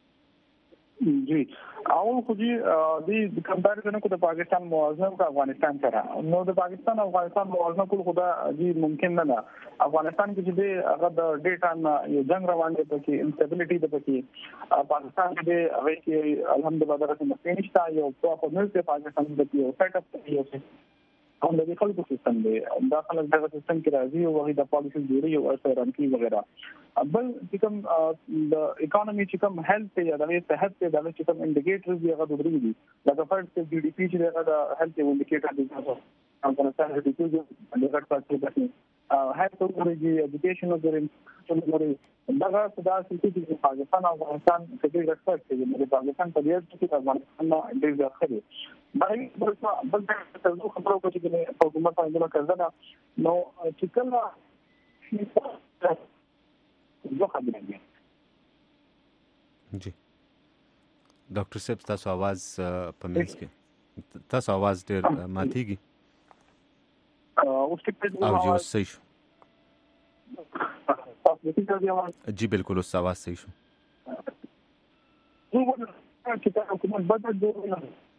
جی اول خو دې د کمپیریزن کو د پاکستان موازنه او افغانستان سره نو د پاکستان او افغانستان موازنه کول خدا دې ممکن نه ده افغانستان کې چې هغه د ډیټا یو جنگ روان دی پکې انسټیبিলিټي د پکې پاکستان کې هغه کې الحمدلله درته مخینشتا یو په ملک پاکستان د یو سیټ اپ یو هم د خلکو سیستم دی دا خلک دغه سیستم کې راځي او هغه د پالیسي جوړي او اثرانکی وغیرہ بل چې کوم د اکانومي چې کوم هیلث یا د صحت د چې کوم انډیکیټرز دی هغه درې دي لکه فرض جی ډي پی چې هغه د هیلث انډیکیټر دی افغانستان د دې د غټ پاتې ده هیلث ورګي ایجوکیشن ورګي دغه صدا سيتي چې پاکستان او افغانستان کې د رسټ کې د پاکستان په دې کې د افغانستان ډېر ځخري بل څه خبرو کوي چې حکومت باندې کړه نو چې کله جی ډاکټر صاحب تاسو आवाज په منځ کې تاسو आवाज ډېر ماتيږي اوس کې او جو صحیح شو जी बिल्कुल उस आवाज सही शो حکومت بدل جوړ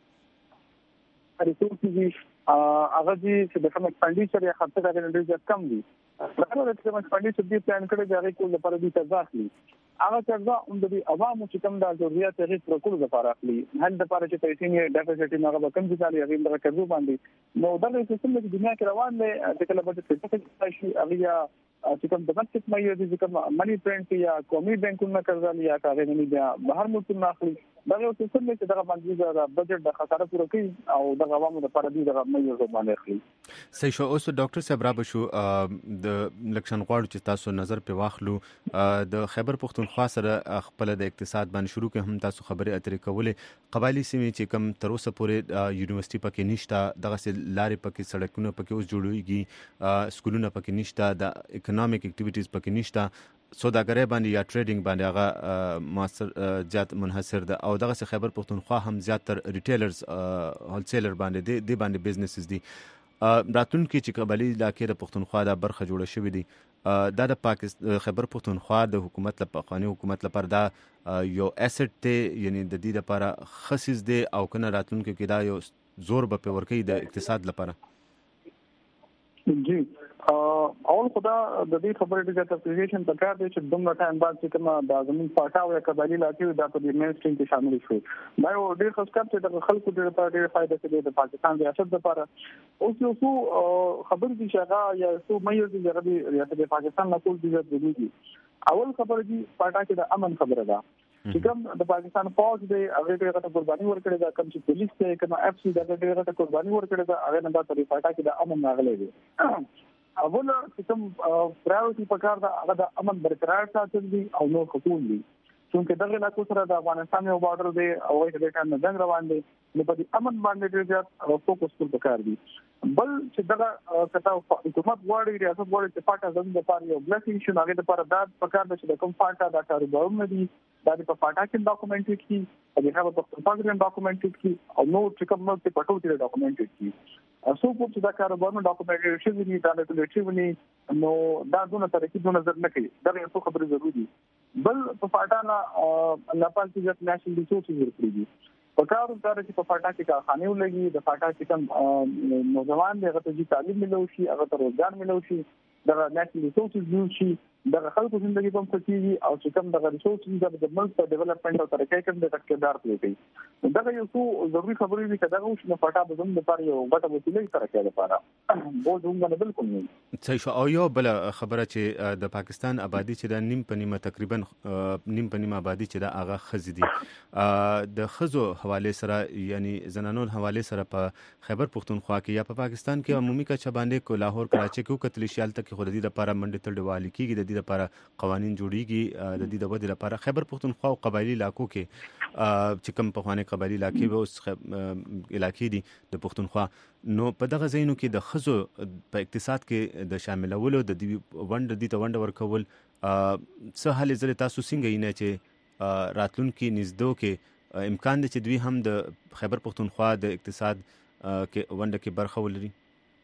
ریسورسز هغه چې د کوم ایکسپانډیچر یا خرڅ راغلي ډېر کم دي راغله د کوم ایکسپانډیچر دی پلان کړی دی هغه کول لپاره دي تځاخلي هغه څنګه هم د عوامو چې کوم د ضرورت هغه پر کول لپاره اخلي هل د لپاره چې پیسې نه ډیفیسټ نه هغه کم دي هغه د کډو باندې نو دا سیستم د دنیا کې روان دی د کله بده څه شي هغه چې کوم د بانک مې دي چې کوم منی پرنټ یا قومي بانکونو کړل یا کاغذ نه بیا بهر ملکونو اخلي دا یو څه چې دغه باندې د بجټ د خساره پوره کوي او د عوامو لپاره دي دغه مې یو باندې اخلي صحیح شو اوس ډاکټر صاحب را بشو د لکشن غواړو چې تاسو نظر په واخلو د خیبر پختونخوا سره خپل د اقتصاد باندې شروع کې هم تاسو خبرې اترې کولې قبایلی سیمې چې کم تر اوسه پورې یونیورسيټي پکې نشته دغه لارې پکې سړکونه پکې اوس جوړويږي سکولونه پکې نشته د اکونومیک اکټیویټیز پکې نشته سوداګرۍ باندې یا ټریډینګ باندې هغه ماستر زیات منحصر ده او دغه خیبر پختونخوا هم زیات تر ریټیلرز هولسیلر باندې دی باندې بزنسز دي راتلونکي چې قبایلی علاقې د پختونخوا د برخه جوړه شوې دي دا د پاکستان خیبر پختونخوا د حکومت لپاره حکومت لپاره دا یو اسټ دی یعنی د دې لپاره خصیص دی او کنه راتلونکي کې دا یو زور به په ورکې د اقتصاد لپاره جی اول خدا د دې خبرې د تفصیلېشن په کار دی چې دومره ټایم بعد چې کومه د زمين پټاو یا قبایلی علاقې دا په دې مین سټریم کې شامل شو دا یو ډېر ښه سټپ چې د خلکو لپاره ډېر فائدہ کوي د پاکستان ریاست لپاره اوس یو څو خبرې دي چې هغه یا څو مې دي چې ریاست د پاکستان نه کول دي ضروري اول خبره دي پټا کې د امن خبره ده چې کوم د پاکستان فوج دی هغه ډېره قرباني ورکړې ده کوم چې پولیس ته کوم اف سي دغه ډېره قرباني ورکړې ده هغه نه دا طریقه کې د امن راغلي دي اول چې کوم پرایورټي په کار دا هغه د امن برقرار ساتل دي او نو خطول دي چې دغه علاقو سره د افغانستان یو بارډر دی او هغه د ټایم جنگ روان دي نو په دې امن باندې ډېر زیات فوکس کول پکار دي بل چې دغه کته حکومت غواړي ریاست غواړي چې پاټه زموږ لپاره یو بلکینګ شو هغه لپاره دا پکار دي چې کوم پاټه دا کاروبارونه دي دا په پاټه کې ډاکومنټډ کی او هغه په پاکستان ډاکومنټډ کی او نو چې کوم نو په پټو کې ډاکومنټډ کی اسو په چې دا کاروبارونه ډاکومنټډ شي دي دا ریګولیټری ونی نو دا دونه طریقې دونه نظر نه کوي دا یو څه خبره ضروري دي بل په پاټه نه لپاره چې نېشنل ریسورسز ورکړي دي په کارو چې په پاټه کې کارخانه ولګي د پاټه کې کوم نوجوان دغه ته تعلیم ملو شي هغه ته روزګار ملو شي د نېشنل ریسورسز یو شي د خلکو ژوندۍ په پرتیږي او چې کوم د ریسورسز د ملک په ډیولپمنٹ او ترقۍ کې د ټاکیدار پلی کوي دا یو څو ضروري خبرې دي چې دا اوس نه پټه به زموږ لپاره یو غټه وسیله ترقۍ لپاره بو زموږ نه بالکل نه صحیح شو او یو بل خبره چې د پاکستان آبادی چې د نیم په نیمه تقریبا نیم په نیمه آبادی چې د هغه خزي دي د خزو حواله سره یعنی زنانو حواله سره په خیبر پختونخوا کې یا په پاکستان کې عمومي کچه باندې کو لاهور کراچي کې کتل شیال تک خو د دې لپاره منډه تړډوالي کېږي د دې لپاره قوانين جوړیږي د دې د ودې لپاره خیبر پختونخوا او قبایلی علاقو کې چې کوم په خوانه قبایلی علاقې به اوس علاقې دي د پختونخوا نو په دغه ځایونو کې د خزو په اقتصاد کې د شاملولو د دې ونډه ورکول څه حل زله تاسو څنګه یې نه چې راتلونکي نږدې کې امکان دي چې دوی هم د خیبر پختونخوا د اقتصاد کې ونډه کې برخه ولري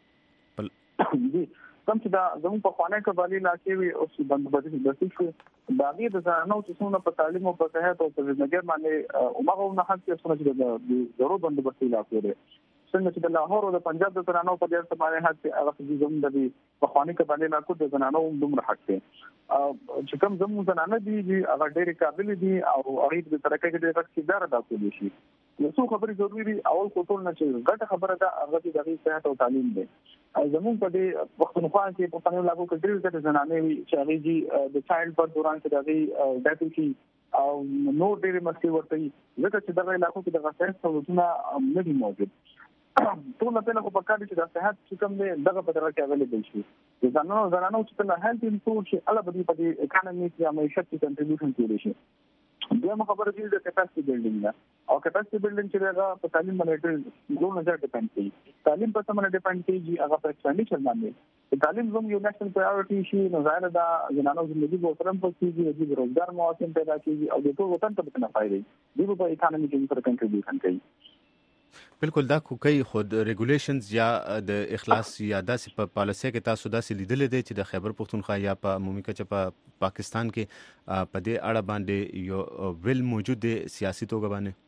کوم چې دا زموږ په خوانه قبایلی علاقې وي او چې بندوبستي د شي دا دې د ځانو چې څونه په تعلیم او په صحت او په ژوندۍ باندې عمره نه حق څه چې د ضرورت بندوبستي علاقې لري څنګه چې د لاهور او د پنجاب د ځانو په ډیر څه باندې حق هغه چې زموږ د په خوانه قبایلی علاقو د ځانو دومره حق دی چې کوم زموږ ځانانه دي هغه ډېر قابل دي او هغه د ترقۍ کې ډېر څه ادا کوي شي یو څو خبرې ضروري دي. اول کوټول نه چې ګټه خبره ده هغه د دغه صحت او تعلیم دی. زموږ په دې پښتونخوا کې په پنځه لاکو کې ډېر زیات زنانې وي چې هغه جی د چایلډ پر دوران کې دغه ډاټو کې او نو ډېر مستي ورته ځکه چې دغه علاقو کې دغه صحت سہولتونه نه دي موجود. ټول په لکه په کار چې د صحت چې کوم دی دغه په دغه کې اویلیبل شي. د زنانو چې په هیلث امپروو شي الله به په دې اکانومي کې یا معیشت کې کنټریبیوشن کوي شي. دغه خبره دې د کیپاسټي بلډینګ ده او کیپاسټي بلډینګ چې هغه په تعلیم باندې ډېر نظر ډیپند کوي. تعلیم په څه باندې ډیپند کوي هغه په ایکسپانډیشن باندې. تعلیم زموږ یو نېشنل پرایورټي شي نو ظاهر ده زنانو ژوندۍ به ترم پکې د روزګار مواقع پیدا کیږي او د ټول وطن ته به نه فائدې دی په اکانومي کې سره کنټریبیوشن کوي. بالکل دا کوي خود ریګولیشنز یا د اخلاص یا داسې په پالیسي کې تاسو داسې لیدل دي چې د خیبر پختونخوا یا په عمومي کچه په پاکستان کې په دې اړه باندې یو ویل موجود دی سیاسي توګه باندې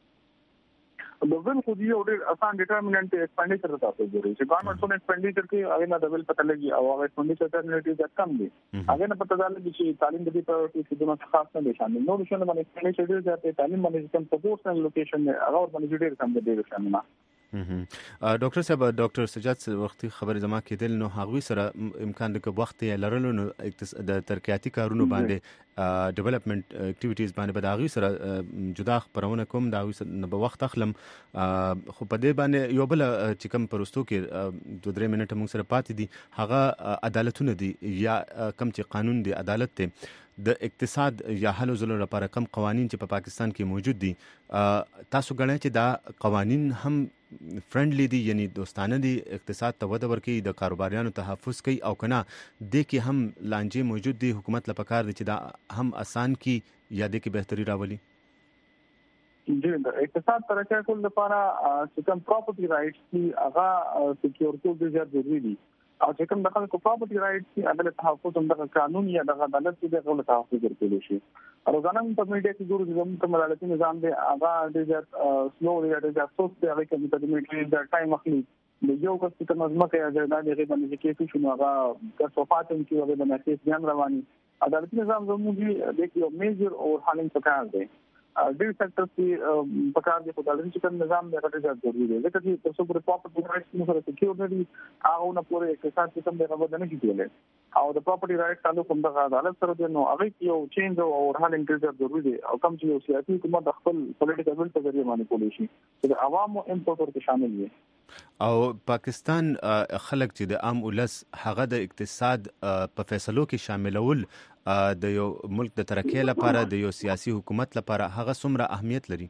د ویل خو دی یو ډېر آسان ډیټرمیننټ ایکسپینډیچر تاسو ګورئ چې ګورنمنت څونه ایکسپینډیچر کوي هغه نه د ویل پته لګي او هغه ایکسپینډیچر ټرمینیټي کم دي هغه نه پته لګي چې تعلیم د دې پرایورټي کې دونه خاص نه دي شامل نو شنه باندې ایکسپینډیچر ډېر زیات تعلیم باندې کوم پروپورشنل لوکیشن هغه باندې ډېر کم دی شامل. ډاکټر صاحب ډاکټر سجاد وختي خبر زما کېدل نو هغوی سره امکان د وخت یې لرلو نو د ترقیاتي کارونو باندې ډیولپمنٹ اکټیویټیز باندې به د هغوی سره جدا خبرونه کوم د هغوی سره به وخت اخلم خو په دې باندې یو بل چې کوم پروستو کې 2-3 منټه موږ سره پاتې دي هغه عدالتونه دي یا کم چې قانون دی عدالت دی د اقتصاد یا حل زلو لپاره کم قوانین چې په پاکستان کې موجود دي تاسو ګڼئ چې دا قوانین هم فرندلی دي یعنی دوستانه دي اقتصاد ته وده ورکوي د کاروباریانو تحفظ کوي او کنه د کې هم لانجې موجود دي حکومت لپاره کار دي چې دا هم آسان کی یا د کې بهتري راولي. د اقتصاد ترقی کول لپاره چې کوم پراپرټي رائټس دي هغه سکیور کول ډېر ضروري دي او چې کوم د خلکو پراپرټي رائټس دي هغه تحفظ هم د قانون یا د عدالت د غوړ تحفظ ورکول شي. روزانه په میډیا کې ګورو چې کوم عدالتي نظام دی هغه ډېر سلو دی ډېر سست دی هغه کې د میډیا د ټایم اخلي د یو کس چې مزمکه یا د هغه باندې کې څه شنو هغه که صفات هم کې هغه باندې کې ځان رواني عدالتي نظام زموږ د یو میجر او حالین پکار دی ډېر سکتور کې پکار دی په عدالتي کوم نظام د غټه ځای ضروري دی ځکه چې تاسو پر پراپرټي رائټس سره سکیور نه دي هغه نه پوره اقتصاد کې کوم د غوډه نه کیږي او د پراپرټي رائټس تعلق هم د عدالت سره دی نو هغه یو چینج او حل انټریجر ضروري دی او کوم چې یو سیاسي حکومت د خپل پولیټیکل ویل په ذریعہ باندې کولی شي چې د عوامو امپورټر کې شامل وي. او پاکستان خلک چې د عام ولس هغه د اقتصاد په فیصلو کې شاملول د یو ملک د ترقۍ لپاره د یو سیاسي حکومت لپاره هغه څومره اهمیت لري؟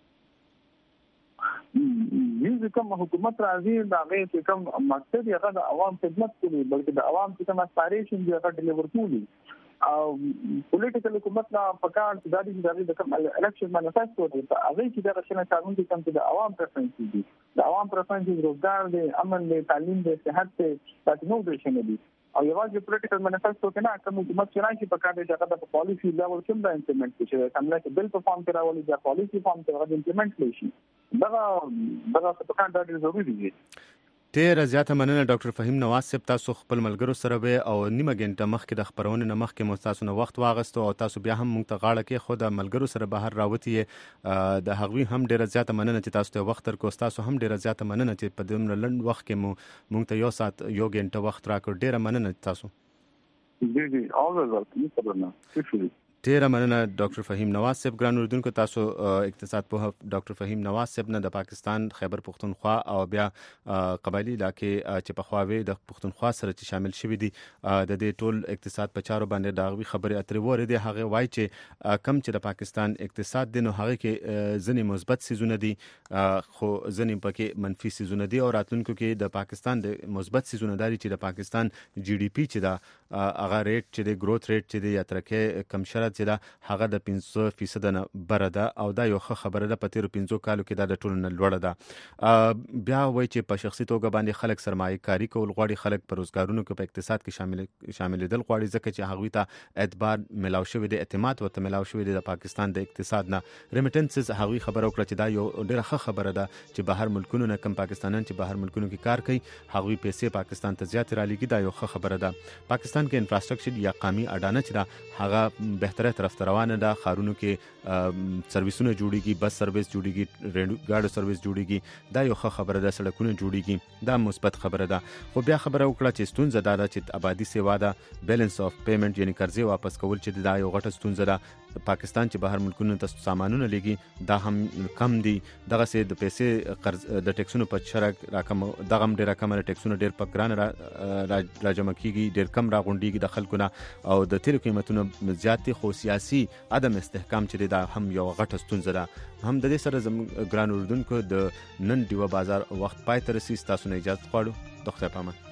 دې کوم حکومت راځي دا غي چې کوم مقصد یې هغه د عوام خدمت کوي بلکې د عوام چې کوم اسپایریشن دی هغه ډیلیور کوي او پولیټیکل حکومت لا پکار چې د کوم الیکشن مانیفیسټو دی هغه چې د راشنه قانون دي کوم چې د عوام پرفرنس دي د عوام پرفرنس روزګار دی امن دی تعلیم دی صحت دی تاسو نو د شنه دي او یوازې پولیټیکل مانیفیسټو کې نه کوم حکومت چې راځي پکار دی چې د پالیسی لیول کې د امپلیمنټ شي کوم چې بل په فارم کې راولي د پالیسی فارم کې د امپلیمنټ شي دا پکار دا ضروري دي. ډېر زیاته مننه ډاکټر فهیم نواز صاحب تاسو خپل ملګرو سره به او نیمه غنټه مخکې د خبرونه نه مخکې مو تاسو نه وخت واغستو او تاسو بیا هم مونږ ته غاړه کې خو د ملګرو سره بهر راوتی د هغوی هم ډېر زیاته مننه چې تاسو ته وخت ورکو تاسو هم ډېر زیاته مننه چې په دومره لنډ وخت کې مونږ ته یو ساعت یو غنټه وخت راکړ ډېر مننه تاسو. جی always welcome خبرونه ډیره مننه ډاکټر فهیم نواز صاحب ګران اوریدونکو تاسو اقتصاد په ډاکټر فهیم نواز صاحب نه د پاکستان خیبر پختونخوا او بیا قبایلی علاقې چې په خواوي د پختونخوا سره چې شامل شوی دي د دې ټول اقتصاد په چارو باندې داغوي خبرې اترې وره دي هغه وایي چې کم چې د پاکستان اقتصاد دی نو هغه کې ځنې مثبت سيزونه دي خو ځنې پکې منفي سيزونه دي او راتلونکو کې د پاکستان د مثبت سيزونه دي چې د پاکستان جی ډي پی چې دا هغه ریټ چې د گروث ریټ چې د یا ترکه کم شرط چې دا هغه د 5% نه بره ده او دا یو ښه خبره ده په تیرو 5 کالو کې دا د ټولو نه لوړه ده. بیا وایي چې په شخصي توګه باندې خلک سرمایه کاری کول غواړي خلک په روزګارونو کې په اقتصاد کې شاملېدل غواړي ځکه چې هغوی ته اعتبار ملاو شوی دی اعتماد ورته ملاو شوی دی د پاکستان د اقتصاد نه ریمیټنسز هغوی خبره وکړه چې دا یو ډېره ښه خبره ده چې بهر ملکونو نه کم پاکستانیان چې بهر ملکونو کې کار کوي هغوی پیسې پاکستان ته زیات رالیږي دا یو ښه خبره ده. پاکستان کې انفراستراکچر یا قومي اډانه چې دا هغه بهتر زیاتره طرف ته روانه ده. خارونو کې سرویسونه جوړیږي، بس سرویس جوړیږي، ریډ سرویس جوړیږي، دا یو ښه خبره ده. سړکونه جوړیږي، دا مثبت خبره ده. خو بیا خبره وکړه چې ستونزه دا ده چې آبادی سیوا ده، بیلانس اف پیمنٹ یعنی قرضې واپس کول چې دا یو غټه ستونزه ده. پاکستان چې بهر ملکونو ته سامانونه لېږي دا هم کم دي. دغه سه د پیسې قرض د ټیکسونو په شرک راکم، دغه هم ډېر کم ټیکسونه ډېر په ګران را جمع کیږي، ډېر کم را غونډيږي د خلکو نه، او د تیلو قیمتونه زیات دي. خو سیاسي عدم استحکام چې دا هم یو غټه ستونزه ده. هم د دې سره زموږ ګران اردوونکو د نن ډیوه بازار وخت پای ته رسیدي. تاسو نه اجازه غواړو. ډاکټر پامان.